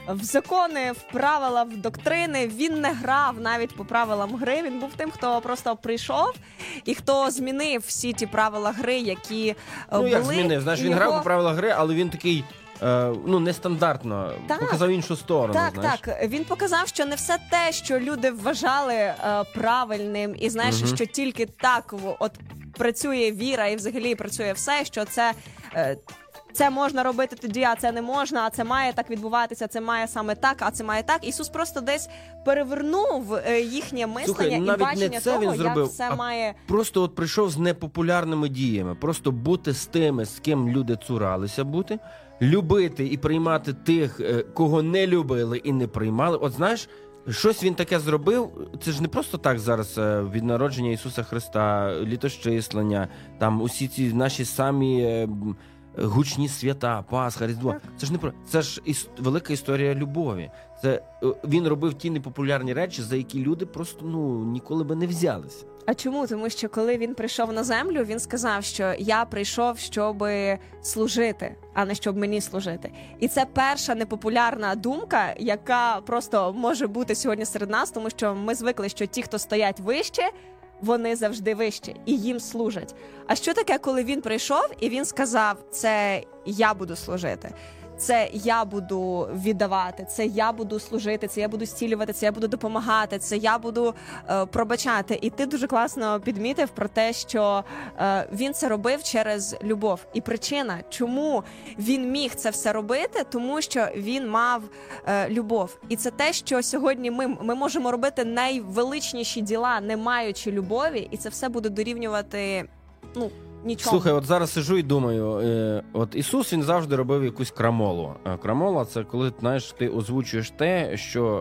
[SPEAKER 3] в закони, в правила, в доктрини. Він не грав навіть по правилам гри. Він був тим, хто просто прийшов і хто змінив всі ті правила гри, які е,
[SPEAKER 2] Ну,
[SPEAKER 3] були.
[SPEAKER 2] як змінив? Знаєш, він
[SPEAKER 3] І
[SPEAKER 2] грав
[SPEAKER 3] його-
[SPEAKER 2] по правилах гри, але він такий, е, ну, нестандартно,
[SPEAKER 3] Так.
[SPEAKER 2] показав іншу сторону,
[SPEAKER 3] Так,
[SPEAKER 2] знаєш.
[SPEAKER 3] так. Він показав, що не все те, що люди вважали е, правильним, і знаєш,
[SPEAKER 2] Мгм.
[SPEAKER 3] що тільки так в- от працює віра і взагалі працює все, що це. Е, Це можна робити тоді, а це не можна, а це має так відбуватися, це має саме так, а це має так. Ісус просто десь перевернув е, їхнє мислення
[SPEAKER 2] Слухай,
[SPEAKER 3] і
[SPEAKER 2] навіть не
[SPEAKER 3] бачення
[SPEAKER 2] це
[SPEAKER 3] того,
[SPEAKER 2] він
[SPEAKER 3] як
[SPEAKER 2] зробив,
[SPEAKER 3] все
[SPEAKER 2] а
[SPEAKER 3] має.
[SPEAKER 2] Просто от прийшов з непопулярними діями. Просто бути з тими, з ким люди цуралися бути, любити і приймати тих, е, кого не любили і не приймали. От знаєш, щось він таке зробив. Це ж не просто так зараз е, від народження Ісуса Христа, літосчислення, там усі ці наші самі е, м, гучні свята, Пасха, Різдво. Це ж не про це ж іс... велика історія любові. Це е, він робив ті непопулярні речі, за які люди просто ну ніколи би не взялися.
[SPEAKER 3] А чому? Тому що коли він прийшов на землю, він сказав, що я прийшов, щоб служити, а не щоб мені служити. І це перша непопулярна думка, яка просто може бути сьогодні серед нас, тому що ми звикли, що ті, хто стоять вище, вони завжди вище і їм служать. А що таке, коли він прийшов і він сказав, це я буду служити? Це я буду віддавати, це я буду служити, це я буду зцілювати, це я буду допомагати, це я буду е, пробачати. І ти дуже класно підмітив про те, що е, він це робив через любов. І причина, чому він міг це все робити, тому що він мав е, любов. І це те, що сьогодні ми, ми можемо робити найвеличніші діла, не маючи любові, і це все буде дорівнювати, ну, нічого.
[SPEAKER 2] Слухай, от зараз сижу і думаю, е, от Ісус, він завжди робив якусь крамолу. Е, Крамола – це коли, знаєш, ти озвучуєш те, що,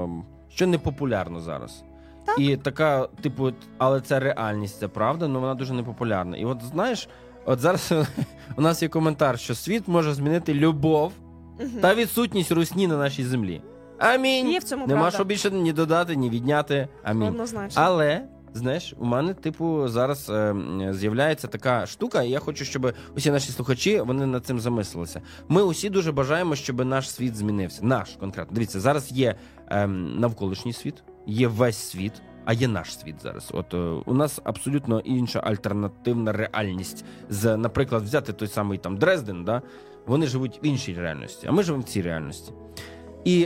[SPEAKER 2] е, що не популярно зараз.
[SPEAKER 3] Так.
[SPEAKER 2] І така, типу, але це реальність, це правда, але вона дуже непопулярна. І от, знаєш, от зараз у нас є коментар, що світ може змінити любов
[SPEAKER 3] Мгм.
[SPEAKER 2] та відсутність русні на нашій землі. Амінь!
[SPEAKER 3] Є в цьому
[SPEAKER 2] Нема
[SPEAKER 3] правда.
[SPEAKER 2] що більше ні додати, ні відняти. Амінь.
[SPEAKER 3] Однозначно.
[SPEAKER 2] Але, знаєш, у мене, типу, зараз е, з'являється така штука, і я хочу, щоб усі наші слухачі, вони над цим замислилися. Ми усі дуже бажаємо, щоб наш світ змінився. Наш, конкретно. Дивіться, зараз є е, навколишній світ, є весь світ, а є наш світ зараз. От е, у нас абсолютно інша альтернативна реальність. З, наприклад, взяти той самий там Дрезден, да? Вони живуть в іншій реальності, а ми живемо в цій реальності. І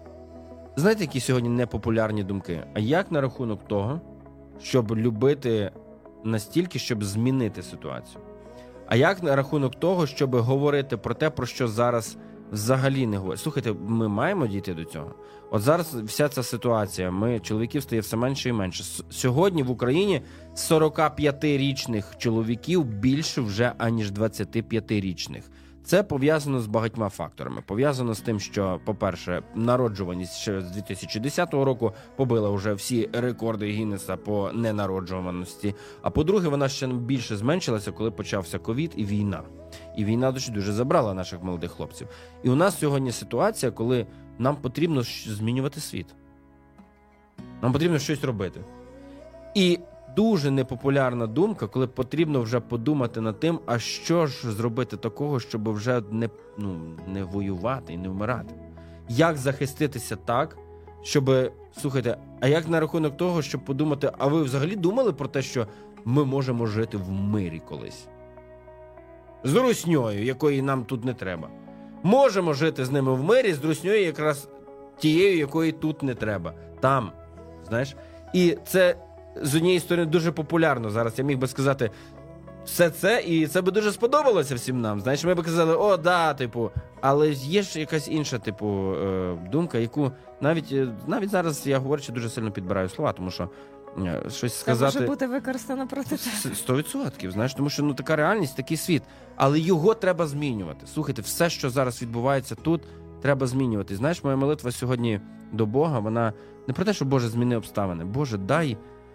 [SPEAKER 2] знаєте, які сьогодні непопулярні думки? А як на рахунок того, щоб любити настільки, щоб змінити ситуацію? А як на рахунок того, щоб говорити про те, про що зараз взагалі не говорять? Слухайте, ми маємо дійти до цього. От зараз вся ця ситуація, ми, чоловіків стає все менше і менше. С- Сьогодні в Україні сорокап'ятирічних чоловіків більше вже, аніж двадцятип'ятирічних. Це пов'язано з багатьма факторами. Пов'язано з тим, що, по-перше, народжуваність ще з дві тисячі десятого року побила вже всі рекорди Гіннеса по ненароджуваності. А по-друге, вона ще більше зменшилася, коли почався ковід і війна. І війна дуже, дуже забрала наших молодих хлопців. І у нас сьогодні ситуація, коли нам потрібно щ- змінювати світ. Нам потрібно щось робити. І дуже непопулярна думка, коли потрібно вже подумати над тим, а що ж зробити такого, щоб вже не, ну, не воювати і не вмирати. Як захиститися так, щоб, слухайте, а як на рахунок того, щоб подумати, а ви взагалі думали про те, що ми можемо жити в мирі колись? З русньою, якої нам тут не треба. Можемо жити з ними в мирі, з русньою якраз тією, якої тут не треба. Там, знаєш? І це з однієї сторони дуже популярно зараз. Я міг би сказати все це, і це би дуже сподобалося всім нам. Знаєш, ми б казали, о, да, типу, але є ж якась інша, типу, е, думка, яку навіть, е, навіть зараз я говорячи дуже сильно підбираю слова, тому що е, щось
[SPEAKER 3] Це
[SPEAKER 2] сказати...
[SPEAKER 3] може бути використано проти тебе.
[SPEAKER 2] Сто відсотків, знаєш, тому що ну така реальність, такий світ. Але його треба змінювати. Слухайте, все, що зараз відбувається тут, треба змінювати. Знаєш, моя молитва сьогодні до Бога, вона не про те, що Боже, зміни обставини. Боже, дай,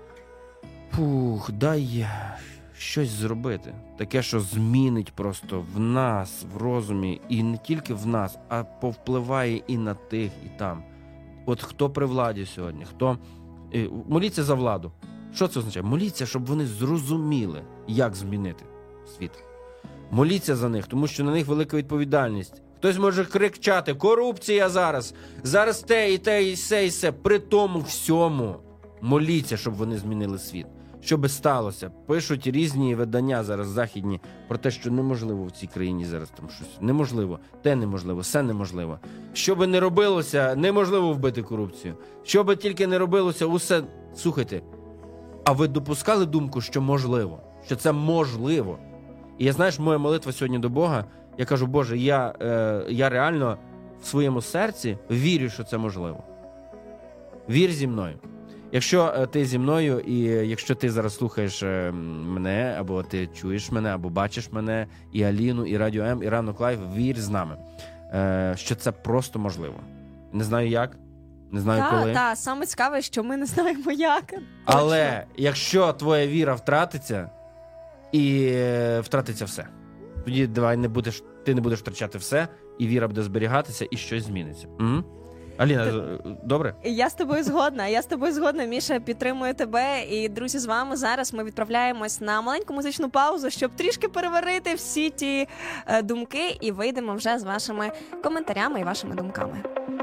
[SPEAKER 2] фух, дай щось зробити. Таке, що змінить просто в нас, в розумі, і не тільки в нас, а повпливає і на тих, і там. От хто при владі сьогодні, хто... Е, Моліться за владу. Що це означає? Моліться, щоб вони зрозуміли, як змінити світ. Моліться за них, тому що на них велика відповідальність. Хтось може кричати: корупція зараз, зараз те і те, і се, і се. При тому всьому моліться, щоб вони змінили світ. Що би сталося? Пишуть різні видання зараз західні про те, що неможливо в цій країні зараз там щось. Неможливо. Те неможливо, все неможливо. Що би не робилося, неможливо вбити корупцію. Що би тільки не робилося, усе... Слухайте, а ви допускали думку, що можливо? Що це можливо? І я, знаєш, моя молитва сьогодні до Бога, я кажу: Боже, я, е, я реально в своєму серці вірю, що це можливо. Вір зі мною. Якщо ти зі мною, і якщо ти зараз слухаєш мене, або ти чуєш мене, або бачиш мене, і Аліну, і Радіо М, і Ранок Лайв, вір з нами, що це просто можливо. Не знаю як, не знаю
[SPEAKER 3] та,
[SPEAKER 2] коли.
[SPEAKER 3] Так, саме цікаве, що ми не знаємо як.
[SPEAKER 2] Але
[SPEAKER 3] Точно.
[SPEAKER 2] якщо твоя віра втратиться, і втратиться все, тоді давай не будеш, ти не будеш втрачати все, і віра буде зберігатися, і щось зміниться. Угу. Аліна, Ти... добре?
[SPEAKER 3] Я з тобою згодна, я з тобою згодна, Міша, підтримую тебе. І, друзі, з вами зараз ми відправляємось на маленьку музичну паузу, щоб трішки переварити всі ті е, думки, і вийдемо вже з вашими коментарями і вашими думками.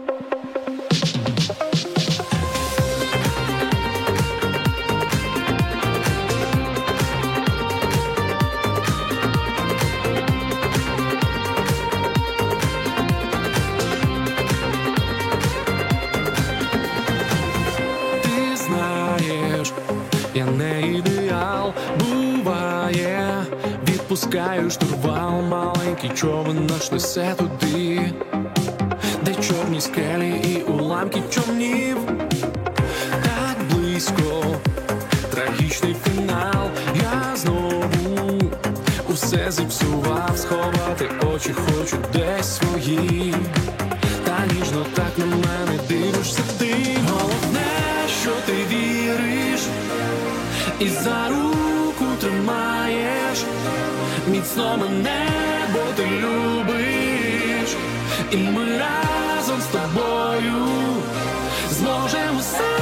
[SPEAKER 9] Я не ідеал, буває, відпускаю штурвал, маленький човен наш несе туди, де чорні скелі і уламки човнів. Так близько, трагічний фінал, я знову усе зіпсував, сховати очі хочу десь свої, та ніжно так на мене дивишся ти. Головне, що ти віриш і за руку тримаєш міцно мене, бо ти любиш, і ми разом з тобою зможемо все,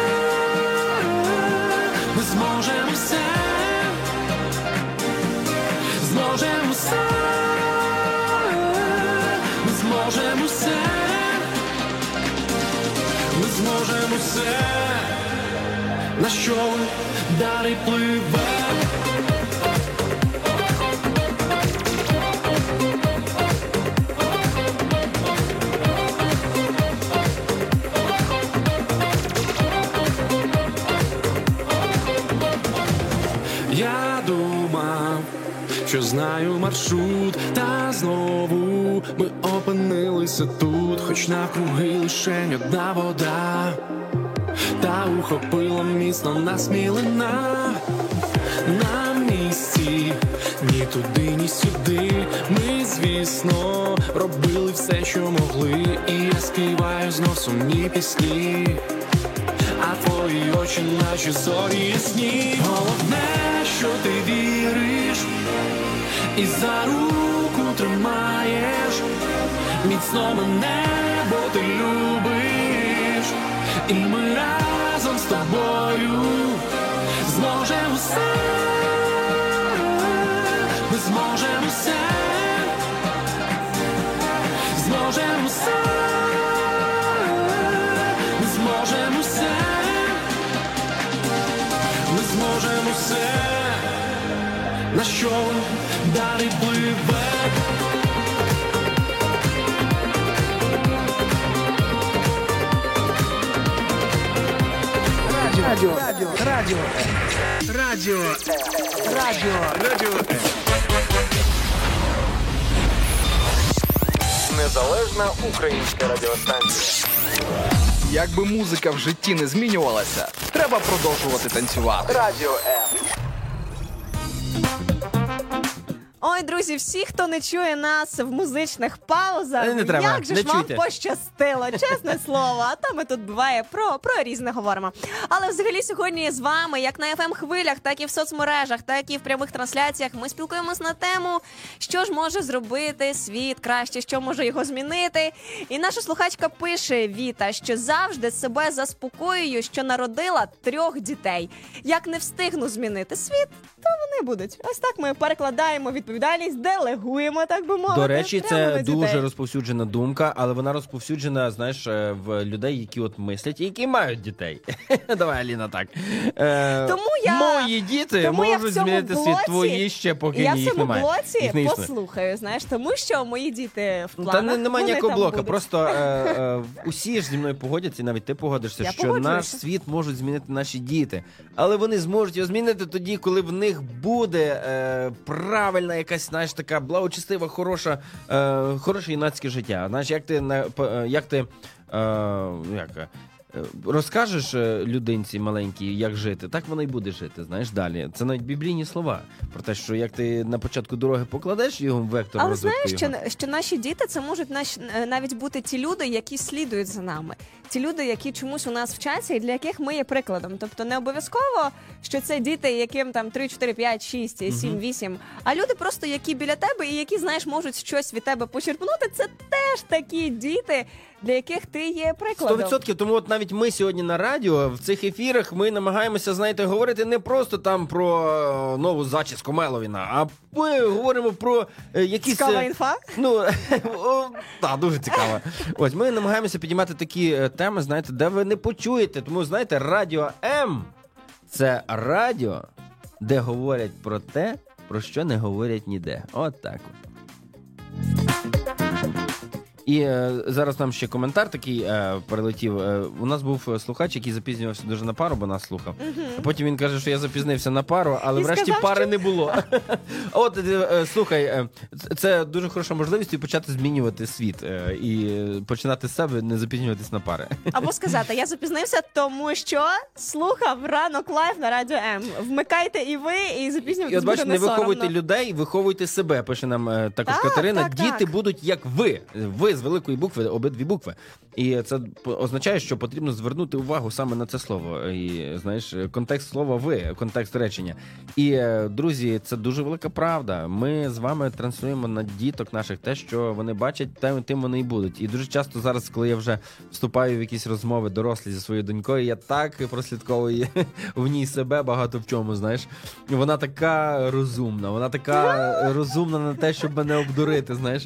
[SPEAKER 9] ми зможемо все, зможемо все, ми зможемо все, ми зможемо все. На що далі пливе? Я думав, що знаю маршрут, та знову ми опинилися тут, хоч навкруги лише одна вода. Та ухопила міцно нас мілина на місці, ні туди, ні сюди. Ми, звісно, робили все, що могли, і я співаю знов сумні пісні, а твої очі наче зорі ясні. Головне, що ти віриш і за руку тримаєш міцно мене, бо ти любиш, і ми разом з тобою зможемо все, ми зможемо все, зможемо все, ми зможемо все, ми зможемо все. На що далі пливе?
[SPEAKER 4] Радіо, радіо, радіо, радіо, радіо, радіо.
[SPEAKER 6] Незалежна українська радіостанція. Якби музика в житті не змінювалася, треба продовжувати танцювати. Радіо М.
[SPEAKER 3] Ой, друзі, всі, хто не чує нас в музичних паузах,
[SPEAKER 2] Не треба,
[SPEAKER 3] як же
[SPEAKER 2] не
[SPEAKER 3] ж вам
[SPEAKER 2] чуйте.
[SPEAKER 3] пощастило, чесне слово. А то ми тут буває про, про різне говоримо. Але взагалі сьогодні з вами, як на еф ем-хвилях, так і в соцмережах, так і в прямих трансляціях, ми спілкуємось на тему, що ж може зробити світ краще, що може його змінити. І наша слухачка пише, Віта, що завжди себе заспокоюю, що народила трьох дітей. Як не встигну змінити світ, то вони будуть. Ось так ми перекладаємо відповідь відповідальність, делегуємо, так би мовити.
[SPEAKER 2] До речі,
[SPEAKER 3] прямо
[SPEAKER 2] це
[SPEAKER 3] на дітей.
[SPEAKER 2] дуже розповсюджена думка, але вона розповсюджена, знаєш, в людей, які от мислять, і які мають дітей. Давай, Аліна, так. Е,
[SPEAKER 3] Тому я,
[SPEAKER 2] мої діти
[SPEAKER 3] тому я в
[SPEAKER 2] можуть
[SPEAKER 3] цьому
[SPEAKER 2] змінити
[SPEAKER 3] блоці,
[SPEAKER 2] світ, твої ще поки
[SPEAKER 3] я
[SPEAKER 2] ні,
[SPEAKER 3] в
[SPEAKER 2] їх
[SPEAKER 3] цьому
[SPEAKER 2] немає.
[SPEAKER 3] блоці
[SPEAKER 2] Їх не існує.
[SPEAKER 3] послухаю, знаєш, тому що мої діти в планах.
[SPEAKER 2] Та не, немає
[SPEAKER 3] вони
[SPEAKER 2] ніякого
[SPEAKER 3] там
[SPEAKER 2] блока,
[SPEAKER 3] будуть.
[SPEAKER 2] просто е, е, усі ж зі мною погодяться, і навіть ти погодишся,
[SPEAKER 3] Я
[SPEAKER 2] що
[SPEAKER 3] погоджуюся.
[SPEAKER 2] наш світ можуть змінити наші діти. Але вони зможуть його змінити тоді, коли в них буде е, правильна якась, знаєш, така благочестива, хороша, е, хороше юнацьке життя. Знаєш, як ти, на- п- е, як ти е, як, е, розкажеш е, людинці маленькій, як жити, так вона й буде жити, знаєш, далі. Це навіть біблійні слова про те, що як ти на початку дороги покладеш його вектор
[SPEAKER 3] Але
[SPEAKER 2] розвитку
[SPEAKER 3] знаєш,
[SPEAKER 2] його.
[SPEAKER 3] що, що наші діти це можуть наш, навіть бути ті люди, які слідують за нами. Ті люди, які чомусь у нас вчаться і для яких ми є прикладом. Тобто не обов'язково, що це діти, яким там три, чотири, п'ять, шість, сім, вісім, а люди просто, які біля тебе і які, знаєш, можуть щось від тебе почерпнути, це теж такі діти, для яких ти є прикладом.
[SPEAKER 2] Сто відсотків, тому от навіть ми сьогодні на радіо, в цих ефірах ми намагаємося, знаєте, говорити не просто там про е, нову зачіску Меловіна, а ми говоримо про е, якісь...
[SPEAKER 3] Цікава
[SPEAKER 2] е,
[SPEAKER 3] інфа?
[SPEAKER 2] Ну, о, так, дуже цікаво. Ось, ми намагаємося піднімати такі е, теми, знаєте, де ви не почуєте. Тому, знаєте, Радіо М – це радіо, де говорять про те, про що не говорять ніде. От так от. І е, зараз нам ще коментар такий е, прилетів. Е, у нас був слухач, який запізнювався дуже на пару, бо нас слухав.
[SPEAKER 3] Мгм.
[SPEAKER 2] А потім він каже, що я запізнився на пару, але
[SPEAKER 3] І
[SPEAKER 2] врешті
[SPEAKER 3] сказав,
[SPEAKER 2] пари
[SPEAKER 3] що-
[SPEAKER 2] не було. От, е, е, слухай, е, це- це дуже хороша можливість і почати змінювати світ. е, І починати з себе, не запізнюватись на пари.
[SPEAKER 3] Або сказати, я запізнився, тому що слухав ранок лайв на Радіо М. Вмикайте і ви, і
[SPEAKER 2] І
[SPEAKER 3] запізнюватись
[SPEAKER 2] от
[SPEAKER 3] буде
[SPEAKER 2] бачите,
[SPEAKER 3] не
[SPEAKER 2] не виховуйте
[SPEAKER 3] соромно.
[SPEAKER 2] людей, виховуйте себе, пише нам е, також
[SPEAKER 3] Так,
[SPEAKER 2] Катерина.
[SPEAKER 3] так,
[SPEAKER 2] Діти
[SPEAKER 3] так.
[SPEAKER 2] будуть як ви. Ви з великої букви, обидві букви. І це п- означає, що потрібно звернути увагу саме на це слово. І, знаєш, контекст слова ви, контекст речення. І, е, друзі, це дуже велика правда. Ми з вами транслюємо на діток наших те, що вони бачать, тим, тим вони і будуть. І дуже часто зараз, коли я вже вступаю в якісь розмови дорослі зі своєю донькою, я так прослідковую в ній себе багато в чому, знаєш. Вона така розумна, вона така розумна на те, щоб мене обдурити, знаєш.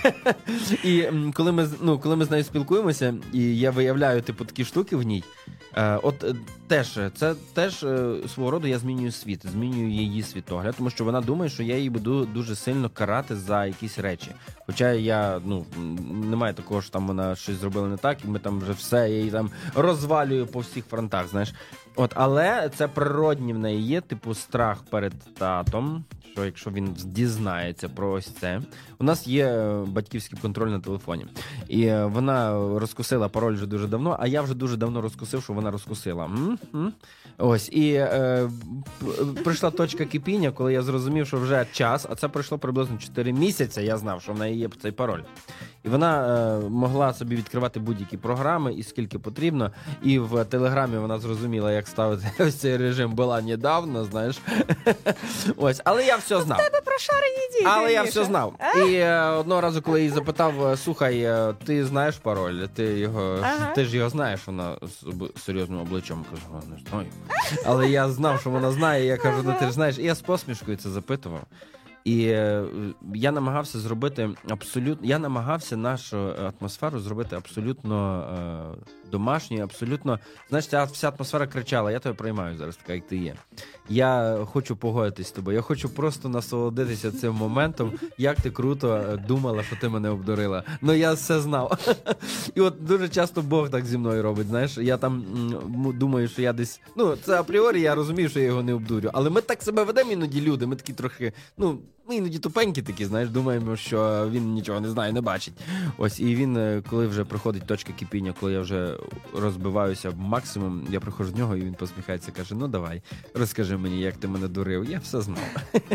[SPEAKER 2] І м, коли ми, з- ну, коли ми з нею спілкуємося, і я виявляю, типу, такі штуки в ній, е, от е, теж, це теж е, свого роду я змінюю світ, змінюю її світогляд, тому що вона думає, що я її буду дуже сильно карати за якісь речі. Хоча я, ну, м, немає такого, що там вона щось зробила не так, і ми там вже все, я її там розвалюю по всіх фронтах, знаєш. От, але це природні в неї є, типу, страх перед татом, що якщо він дізнається про ось це. У нас є е, батьківський контроль на телефоні. І е, вона розкусила пароль вже дуже давно, а я вже дуже давно розкусив, що вона розкусила. М-м. Ось, і е, п- прийшла точка кипіння, коли я зрозумів, що вже час, а це пройшло приблизно чотири місяці, я знав, що в неї є цей пароль. І вона е, могла собі відкривати будь-які програми, і скільки потрібно. І в Телеграмі вона зрозуміла, як ставити ось цей режим «була недавно», знаєш. Ось, але я все знав.
[SPEAKER 3] Тебе прошарені діти.
[SPEAKER 2] Але я
[SPEAKER 3] Міша.
[SPEAKER 2] все знав. І е, одного разу, коли її запитав, слухай, е, ти знаєш пароль, ти його,
[SPEAKER 3] Ага.
[SPEAKER 2] ти ж його знаєш, вона з об- серйозним обличчям кажу, «А, не знаю. Але я знав, що вона знає, і я кажу, ну ти ж знаєш. І я з посмішкою це запитував. І е, я намагався зробити абсолютно, я намагався нашу атмосферу зробити абсолютно е, домашньою, абсолютно, знаєш, ця вся атмосфера кричала, я тебе приймаю зараз, така, як ти є. Я хочу погодитись з тобою, я хочу просто насолодитися цим моментом, як ти круто думала, що ти мене обдурила. Ну, я все знав. І от дуже часто Бог так зі мною робить, знаєш, я там м, думаю, що я десь, ну, це апріорі, я розумію, що я його не обдурю, але ми так себе ведемо іноді, люди, ми такі трохи, ну, ми іноді тупенькі такі, знаєш, думаємо, що він нічого не знає, не бачить. Ось, і він, е, коли вже проходить точка кипіння, коли я вже розбиваюся максимум, я приходжу до нього, і він посміхається, каже, ну давай, розкажи мені, як ти мене дурив. Я все знав.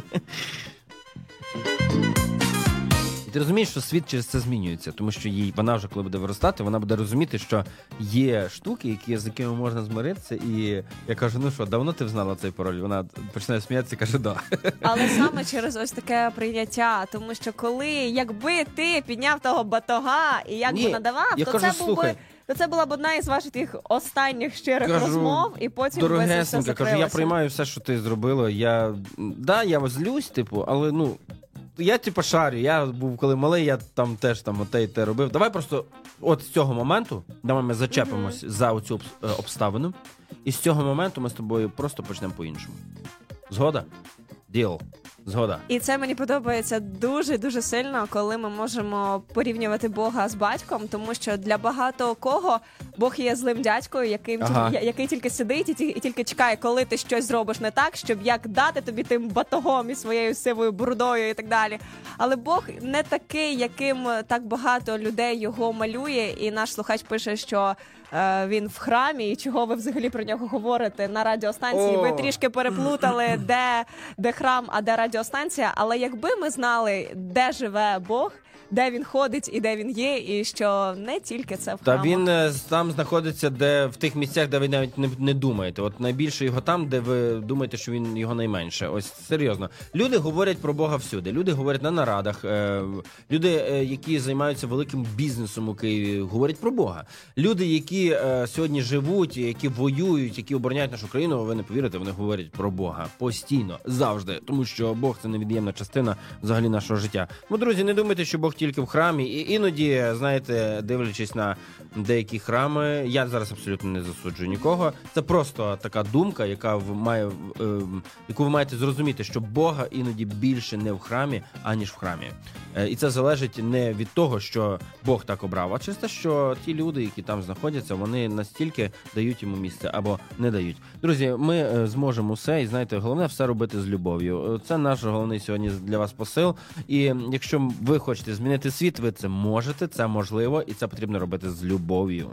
[SPEAKER 2] І ти розумієш, що світ через це змінюється, тому що їй, вона вже, коли буде виростати, вона буде розуміти, що є штуки, які, з якими можна змиритися, і я кажу, ну що, давно ти взнала цей пароль? Вона починає сміятися і каже, да.
[SPEAKER 3] Але саме через ось таке прийняття, тому що коли, якби ти підняв того батога і якби
[SPEAKER 2] Ні,
[SPEAKER 3] надавав,
[SPEAKER 2] я
[SPEAKER 3] то
[SPEAKER 2] кажу,
[SPEAKER 3] це був
[SPEAKER 2] слухай.
[SPEAKER 3] би, то це була б одна із ваших тих останніх щирих
[SPEAKER 2] Кажу,
[SPEAKER 3] розмов, і потім би це все
[SPEAKER 2] дорогесенька, кажу, я
[SPEAKER 3] закрилося.
[SPEAKER 2] приймаю все, що ти зробила. Я, да, я злюсь, типу, але, ну, я типу шарю, я був коли малий, я там теж там оте і те робив. Давай просто от з цього моменту, давай ми зачепимось mm-hmm. за оцю обставину, і з цього моменту ми з тобою просто почнемо по-іншому. Згода? Діл. Згода.
[SPEAKER 3] І це мені подобається дуже-дуже сильно, коли ми можемо порівнювати Бога з батьком, тому що для багато кого Бог є злим дядькою, яким, ага. ті, який тільки сидить і, ті, і тільки чекає, коли ти щось зробиш не так, щоб як дати тобі тим батогом і своєю сивою бородою і так далі. Але Бог не такий, яким так багато людей його малює, і наш слухач пише, що е, він в храмі, і чого ви взагалі про нього говорите на радіостанції. О! Ви трішки переплутали, де, де храм, а де радіостанція. Але якби ми знали, де живе Бог, де він ходить і де він є, і що не тільки це в храмах.
[SPEAKER 2] Та він там знаходиться, де в тих місцях, де ви навіть не, не думаєте. От найбільше його там, де ви думаєте, що він його найменше. Ось серйозно. Люди говорять про Бога всюди. Люди говорять на нарадах. Е, люди, е, які займаються великим бізнесом у Києві, говорять про Бога. Люди, які е, сьогодні живуть, які воюють, які обороняють нашу країну, ви не повірите, вони говорять про Бога постійно, завжди. Тому що Бог – це невід'ємна частина взагалі нашого життя. Ну, друзі, не думайте, що Бог тільки в храмі, і іноді, знаєте, дивлячись на деякі храми, я зараз абсолютно не засуджую нікого, це просто така думка, яка має, е, яку ви маєте зрозуміти, що Бога іноді більше не в храмі, аніж в храмі. Е, і це залежить не від того, що Бог так обрав, а через те, що ті люди, які там знаходяться, вони настільки дають йому місце або не дають. Друзі, ми е, зможемо все, і знаєте, головне все робити з любов'ю. Це наш головний сьогодні для вас посил, і якщо ви хочете змінити світ, ви це можете, це можливо, і це потрібно робити з любов'ю.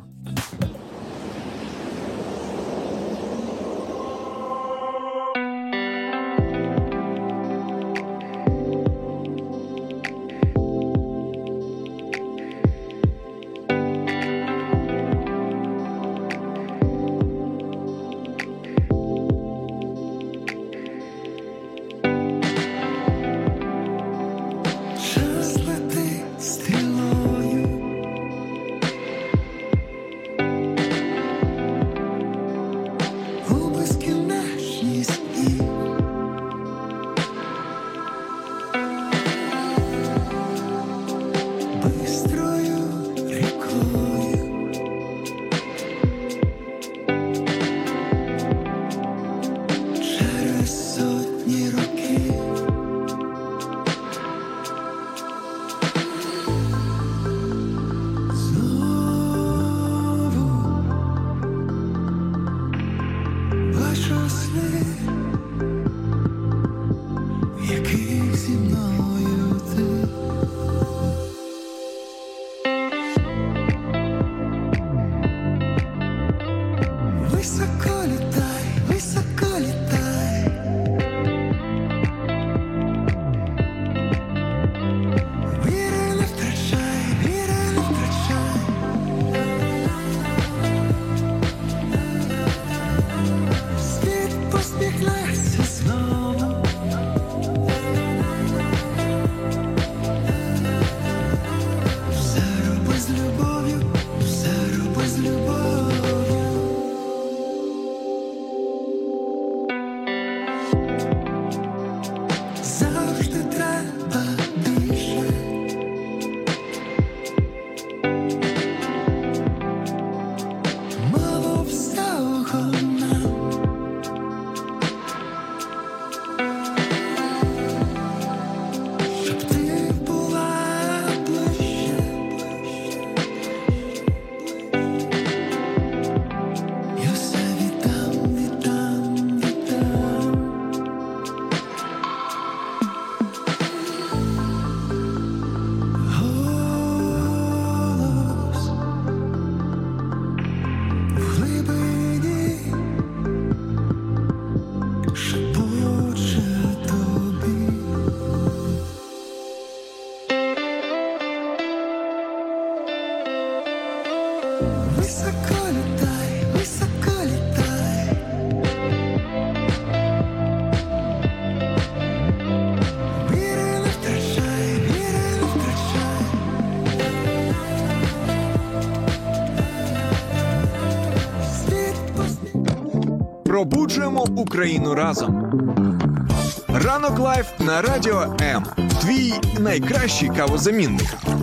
[SPEAKER 1] Пробуджуємо Україну разом. Ранок лайф на Радіо М. Твій найкращий кавозамінник.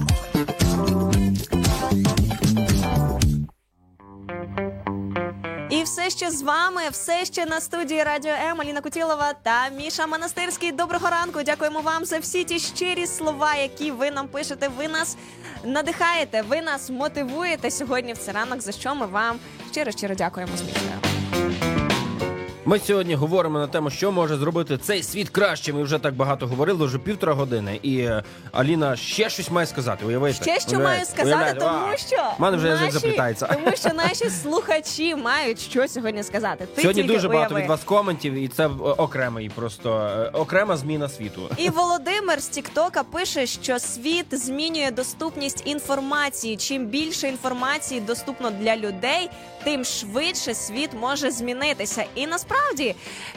[SPEAKER 3] І все ще з вами, все ще на студії Радіо М, Аліна Кутілова та Міша Монастирський. Доброго ранку, дякуємо вам за всі ті щирі слова, які ви нам пишете. Ви нас надихаєте, ви нас мотивуєте сьогодні в цей ранок, за що ми вам щиро-щиро дякуємо з Мішою.
[SPEAKER 2] Ми сьогодні говоримо на тему, що може зробити цей світ краще. Ми вже так багато говорили, вже півтора години. І е, Аліна ще щось має сказати, уявляєте?
[SPEAKER 3] Ще що
[SPEAKER 2] Уявляєте?
[SPEAKER 3] маю сказати,
[SPEAKER 2] Уявляєте?
[SPEAKER 3] тому
[SPEAKER 2] А,
[SPEAKER 3] що
[SPEAKER 2] в мене вже язик
[SPEAKER 3] наші,
[SPEAKER 2] заплітається.
[SPEAKER 3] тому що наші слухачі мають що сьогодні сказати. Ти
[SPEAKER 2] Сьогодні
[SPEAKER 3] тільки
[SPEAKER 2] дуже багато
[SPEAKER 3] уяви.
[SPEAKER 2] від вас коментів, і це окремий просто е, окрема зміна світу.
[SPEAKER 3] І Володимир з Тіктока пише, що світ змінює доступність інформації. Чим більше інформації доступно для людей, тим швидше світ може змінитися. І насправді,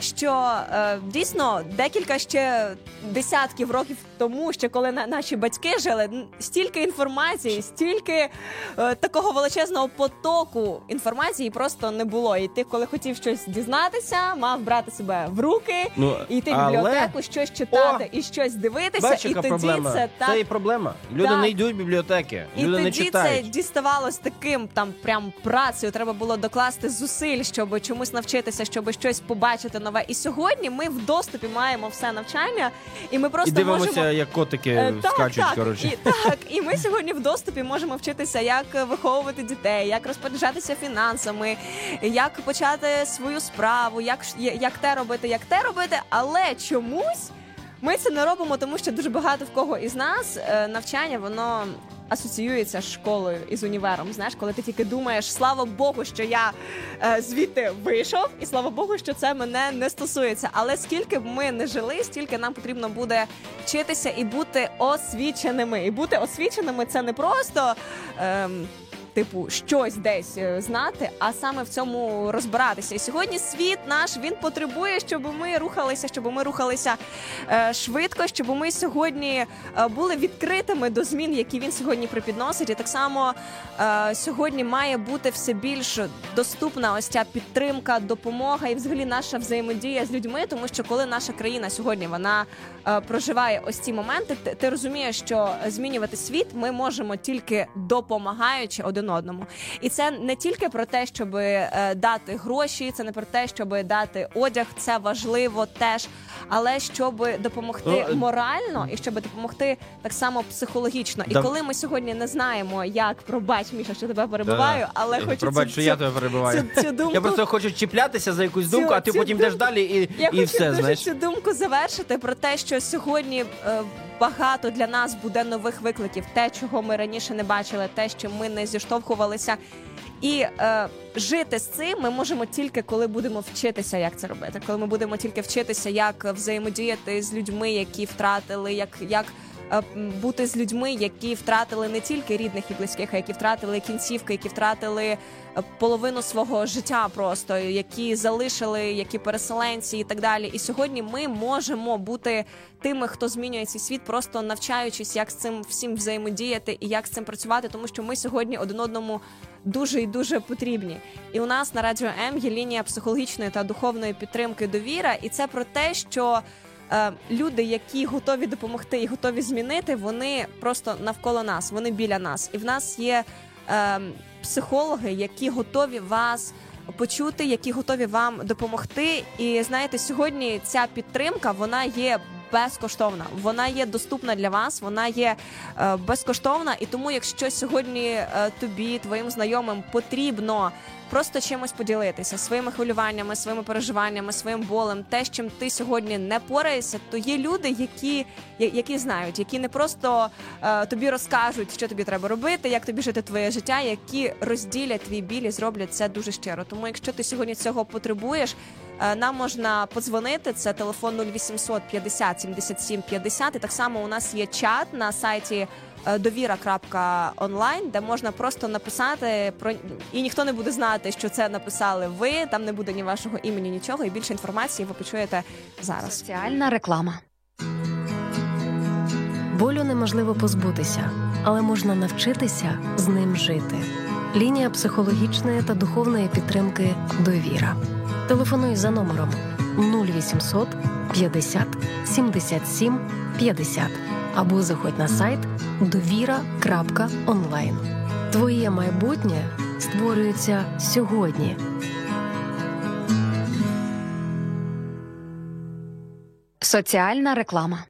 [SPEAKER 3] що е, дійсно декілька ще десятків років тому, ще коли на, наші батьки жили, стільки інформації, стільки е, такого величезного потоку інформації просто не було. І ти, коли хотів щось дізнатися, мав брати себе в руки,
[SPEAKER 2] Ну,
[SPEAKER 3] і йти в
[SPEAKER 2] але-
[SPEAKER 3] бібліотеку, щось читати
[SPEAKER 2] О!
[SPEAKER 3] і щось дивитися.
[SPEAKER 2] Бачиш,
[SPEAKER 3] І
[SPEAKER 2] яка
[SPEAKER 3] тоді
[SPEAKER 2] проблема?
[SPEAKER 3] це так.
[SPEAKER 2] Це і проблема. Люди
[SPEAKER 3] Так.
[SPEAKER 2] не йдуть в бібліотеки,
[SPEAKER 3] І
[SPEAKER 2] люди не
[SPEAKER 3] тоді
[SPEAKER 2] читають.
[SPEAKER 3] це діставалось таким там прям працею. Треба було докласти зусиль, щоб чомусь навчитися, щоб щось побачити нове. І сьогодні ми в доступі маємо все навчання, і ми просто
[SPEAKER 2] І дивимося,
[SPEAKER 3] можемо...
[SPEAKER 2] як котики
[SPEAKER 3] Е, так,
[SPEAKER 2] скачуть,
[SPEAKER 3] так,
[SPEAKER 2] коротше.
[SPEAKER 3] І, так, і ми сьогодні в доступі можемо вчитися, як виховувати дітей, як розпоряджатися фінансами, як почати свою справу, як, як те робити, як те робити, але чомусь ми це не робимо, тому що дуже багато в кого із нас е, навчання, воно асоціюється з школою і з універом. Знаєш, коли ти тільки думаєш, слава Богу, що я е, звідти вийшов, і слава Богу, що це мене не стосується. Але скільки б ми не жили, стільки нам потрібно буде вчитися і бути освіченими. І бути освіченими – це не просто... Е, Типу, щось десь знати, а саме в цьому розбиратися. І сьогодні світ наш, він потребує, щоб ми рухалися, щоб ми рухалися е, швидко, щоб ми сьогодні е, були відкритими до змін, які він сьогодні припідносить. І так само е, сьогодні має бути все більш доступна ось ця підтримка, допомога і взагалі наша взаємодія з людьми, тому що коли наша країна сьогодні, вона е, проживає ось ці моменти, ти, ти розумієш, що змінювати світ ми можемо тільки допомагаючи один одному. І це не тільки про те, щоб е, дати гроші, це не про те, щоб дати одяг, це важливо теж, але щоб допомогти
[SPEAKER 2] Ну,
[SPEAKER 3] морально і щоб допомогти так само психологічно. І
[SPEAKER 2] Да.
[SPEAKER 3] коли ми сьогодні не знаємо, як, пробач, Міша, що тебе перебиваю,
[SPEAKER 2] Да.
[SPEAKER 3] але хочу
[SPEAKER 2] Пробач,
[SPEAKER 3] цю,
[SPEAKER 2] що я тебе перебиваю.
[SPEAKER 3] цю, цю думку...
[SPEAKER 2] Я просто хочу чіплятися за якусь
[SPEAKER 3] Цю-
[SPEAKER 2] думку, а ти
[SPEAKER 3] цю
[SPEAKER 2] потім
[SPEAKER 3] думку-
[SPEAKER 2] йдеш далі і,
[SPEAKER 3] Я
[SPEAKER 2] і
[SPEAKER 3] хочу
[SPEAKER 2] все,
[SPEAKER 3] дуже
[SPEAKER 2] знаєш.
[SPEAKER 3] цю думку завершити про те, що сьогодні е, багато для нас буде нових викликів, те, чого ми раніше не бачили, те, що ми не зіштовхувалися. І е, жити з цим ми можемо тільки, коли будемо вчитися, як це робити. Коли ми будемо тільки вчитися, як взаємодіяти з людьми, які втратили, як, як е, бути з людьми, які втратили не тільки рідних і близьких, а які втратили кінцівки, які втратили е, половину свого життя просто, які залишили, які переселенці і так далі. І сьогодні ми можемо бути тими, хто змінює цей світ, просто навчаючись, як з цим всім взаємодіяти і як з цим працювати, тому що ми сьогодні один одному дуже і дуже потрібні. І у нас на Радіо М є лінія психологічної та духовної підтримки «Довіра», і це про те, що е, люди, які готові допомогти і готові змінити, вони просто навколо нас, вони біля нас. І в нас є е, психологи, які готові вас почути, які готові вам допомогти. І знаєте, сьогодні ця підтримка, вона є безкоштовна, вона є доступна для вас, вона є е, безкоштовна, і тому, якщо сьогодні е, тобі, твоїм знайомим потрібно просто чимось поділитися, своїми хвилюваннями, своїми переживаннями, своїм болем, те, з чим ти сьогодні не пораєшся, то є люди, які, які знають, які не просто е, тобі розкажуть, що тобі треба робити, як тобі жити твоє життя, які розділять твій біль і зроблять це дуже щиро. Тому, якщо ти сьогодні цього потребуєш, е, нам можна подзвонити, це телефон нуль вісімсот п'ятдесят сімдесят сім п'ятдесят, і так само у нас є чат на сайті довіра крапка онлайн, де можна просто написати про, і ніхто не буде знати, що це написали ви, там не буде ні вашого імені, нічого, і більше інформації ви почуєте зараз.
[SPEAKER 10] Соціальна реклама. Болю неможливо позбутися, але можна навчитися з ним жити. Лінія психологічної та духовної підтримки «Довіра». Телефонуй за номером нуль вісімсот
[SPEAKER 11] п'ятдесят сімдесят сім п'ятдесят або заходь на сайт довіра крапка онлайн. Твоє майбутнє створюється сьогодні.
[SPEAKER 12] Соціальна реклама.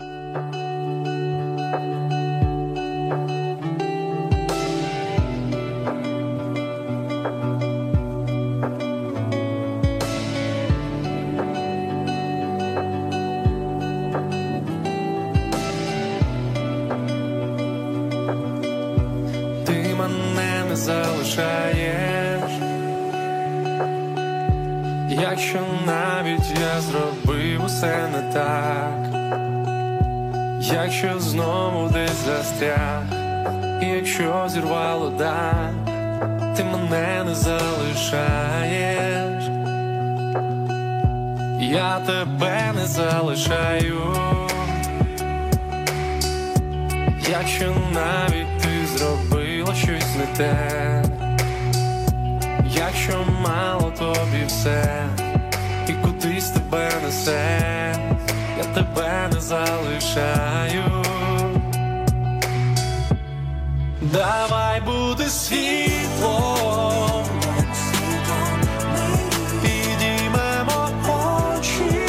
[SPEAKER 9] Ти мене не залишаєш, якщо навіть я зробив усе не так, якщо знову десь застряг, і якщо зірвало дах, ти мене не залишаєш, я тебе не залишаю, якщо навіть ти зробила щось не те, якщо мало тобі все, і кудись тебе несе, я тебе не залишаю. Давай бути світлом, підіймемо очі,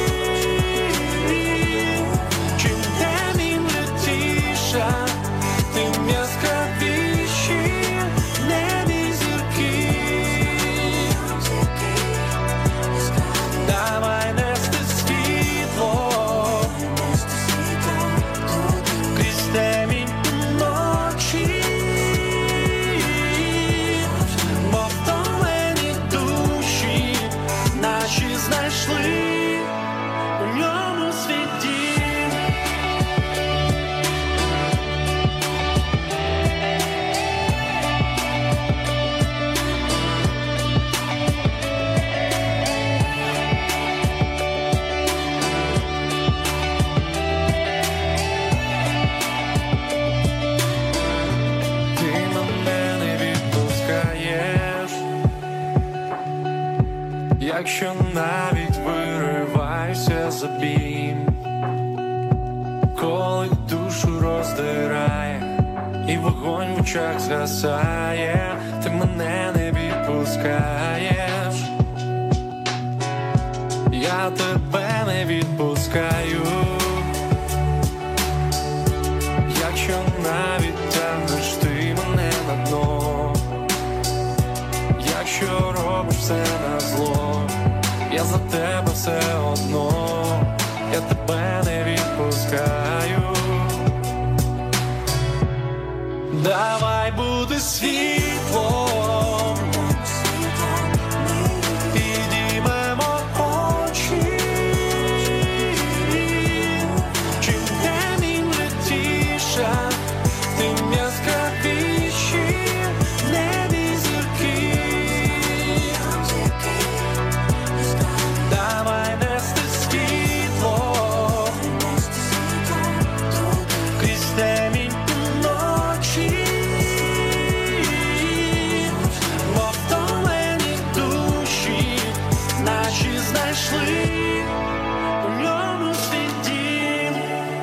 [SPEAKER 9] чим день летіша, тим яскравіші в небі зірки. Давай нести світло крізь темінь ночі, бо втомлені душі наші знайшли у ньому свій дім. Ти мене не відпускаєш, якщо навіть вириваєшся з обійм, коли душу роздирає і вогонь в очах згасає, ти мене не відпускаєш, я тебе не відпускаю, якщо навіть тягнеш ти мене на дно, якщо робиш все на зло, я за тебе все одно, я тебе не відпускаю. Давай бути світлом, підіймемо очі, чим темінь летіша, тим яскравіші в небі зірки. Давай нести світло крізь темінь ночі, бо втомлені душі наші знайшли у ньому свій дім.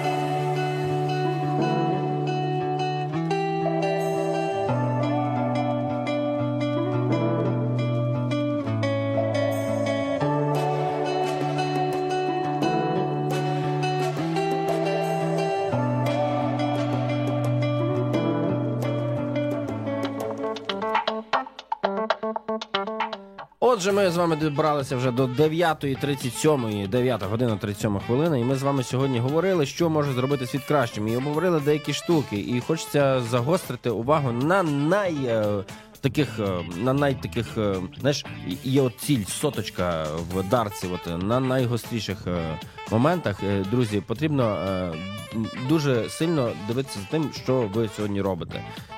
[SPEAKER 2] Отже, ми з вами добралися вже до дев'ятої тридцять сьомої, дев'ята година тридцять сьома хвилина, і ми з вами сьогодні говорили, що може зробити світ кращим, і обговорили деякі штуки, і хочеться загострити увагу на най... таких, на найтаких, знаєш, є от ціль, соточка в дартсі, от, на найгостріших моментах. Друзі, потрібно дуже сильно дивитися за тим, що ви сьогодні робите.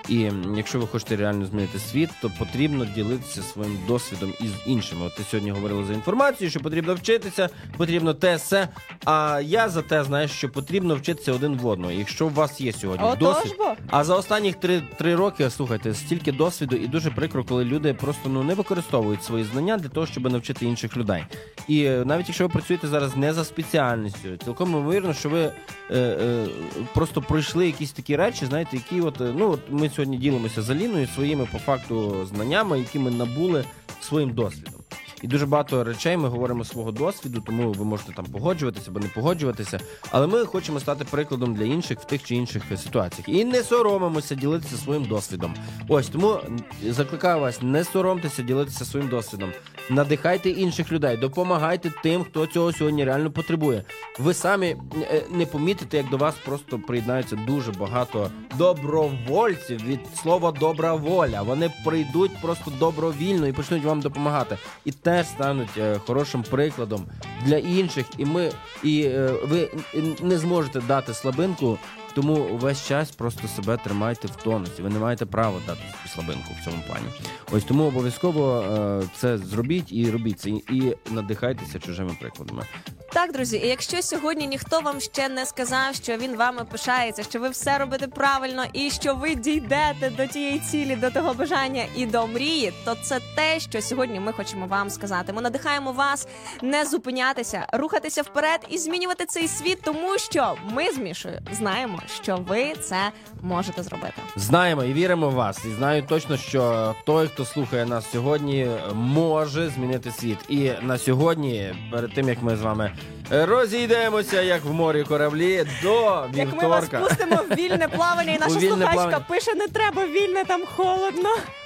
[SPEAKER 2] І якщо ви хочете реально змінити світ, то потрібно ділитися своїм досвідом із іншими. От ти сьогодні говорила за інформацію, що потрібно вчитися, потрібно те, все. А я за те, знаєш, що потрібно вчитися один в одного. Якщо у вас є сьогодні
[SPEAKER 3] Отож
[SPEAKER 2] досвід,
[SPEAKER 3] бо.
[SPEAKER 2] а за останні три, три роки, слухайте, стільки досвіду, і дуже прикро, коли люди просто ну, не використовують свої знання для того, щоб навчити інших людей. І навіть якщо ви працюєте зараз не за спеціальністю, цілком ймовірно, що ви е, е, просто пройшли якісь такі речі, знаєте, які от, ну, от ми сьогодні ділимося з Аліною своїми, по факту, знаннями, які ми набули своїм досвідом. І дуже багато речей ми говоримо свого досвіду, тому ви можете там погоджуватися або не погоджуватися, але ми хочемо стати прикладом для інших в тих чи інших ситуаціях. І не соромимося ділитися своїм досвідом. Ось, тому закликаю вас, не соромтеся ділитися своїм досвідом. Надихайте інших людей, допомагайте тим, хто цього сьогодні реально потребує. Ви самі не помітите, як до вас просто приєднаються дуже багато добровольців від слова «добра воля». Вони прийдуть просто добровільно і почнуть вам допомагати. І теж стануть е, хорошим прикладом для інших, і ми і е, ви не зможете дати слабинку, тому увесь час просто себе тримайте в тонусі. Ви не маєте права дати слабинку в цьому плані. Ось тому обов'язково е, це зробіть і робіть це, і надихайтеся чужими прикладами.
[SPEAKER 3] Так, друзі, і якщо сьогодні ніхто вам ще не сказав, що він вами пишається, що ви все робите правильно і що ви дійдете до тієї цілі, до того бажання і до мрії, то це те, що сьогодні ми хочемо вам сказати. Ми надихаємо вас не зупинятися, рухатися вперед і змінювати цей світ, тому що ми з Мішою знаємо, що ви це можете зробити.
[SPEAKER 2] Знаємо і віримо в вас. І знаю точно, що той, хто слухає нас сьогодні, може змінити світ. І на сьогодні, перед тим, як ми з вами розійдемося, як в морі кораблі, до вівторка.
[SPEAKER 3] Як ми вас пустимо в вільне плавання, і наша слухачка плавання. Пише, не треба вільне, там холодно.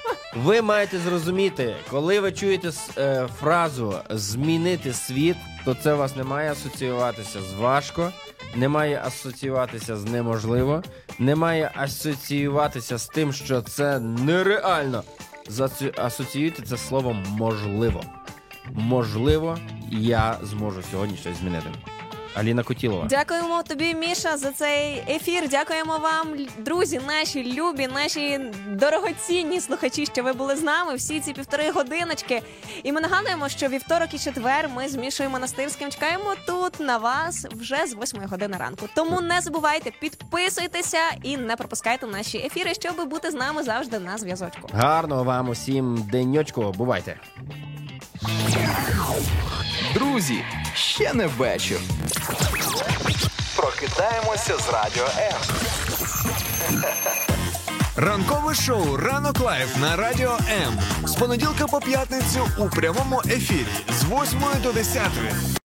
[SPEAKER 2] Ви маєте зрозуміти, коли ви чуєте е, фразу «змінити світ», то це у вас не має асоціюватися з важко, не має асоціюватися з неможливо, не має асоціюватися з тим, що це нереально. Асоціюйте це словом «можливо». Можливо, я зможу сьогодні щось змінити. Аліна Котілова.
[SPEAKER 3] Дякуємо тобі, Міша, за цей ефір. Дякуємо вам, друзі, наші любі, наші дорогоцінні слухачі, що ви були з нами всі ці півтори годиночки. І ми нагадуємо, що вівторок і четвер ми з Мішою Монастирським чекаємо тут на вас вже з восьмої години ранку. Тому не забувайте, підписуйтеся і не пропускайте наші ефіри, щоб бути з нами завжди на зв'язочку.
[SPEAKER 2] Гарного вам усім деньочку. Бувайте.
[SPEAKER 6] Друзі, ще не вечір. Прокидаємося з Радіо М.
[SPEAKER 1] Ранкове шоу «Ранок лайв» на Радіо М. З понеділка по п'ятницю у прямому ефірі з восьмої до десятої.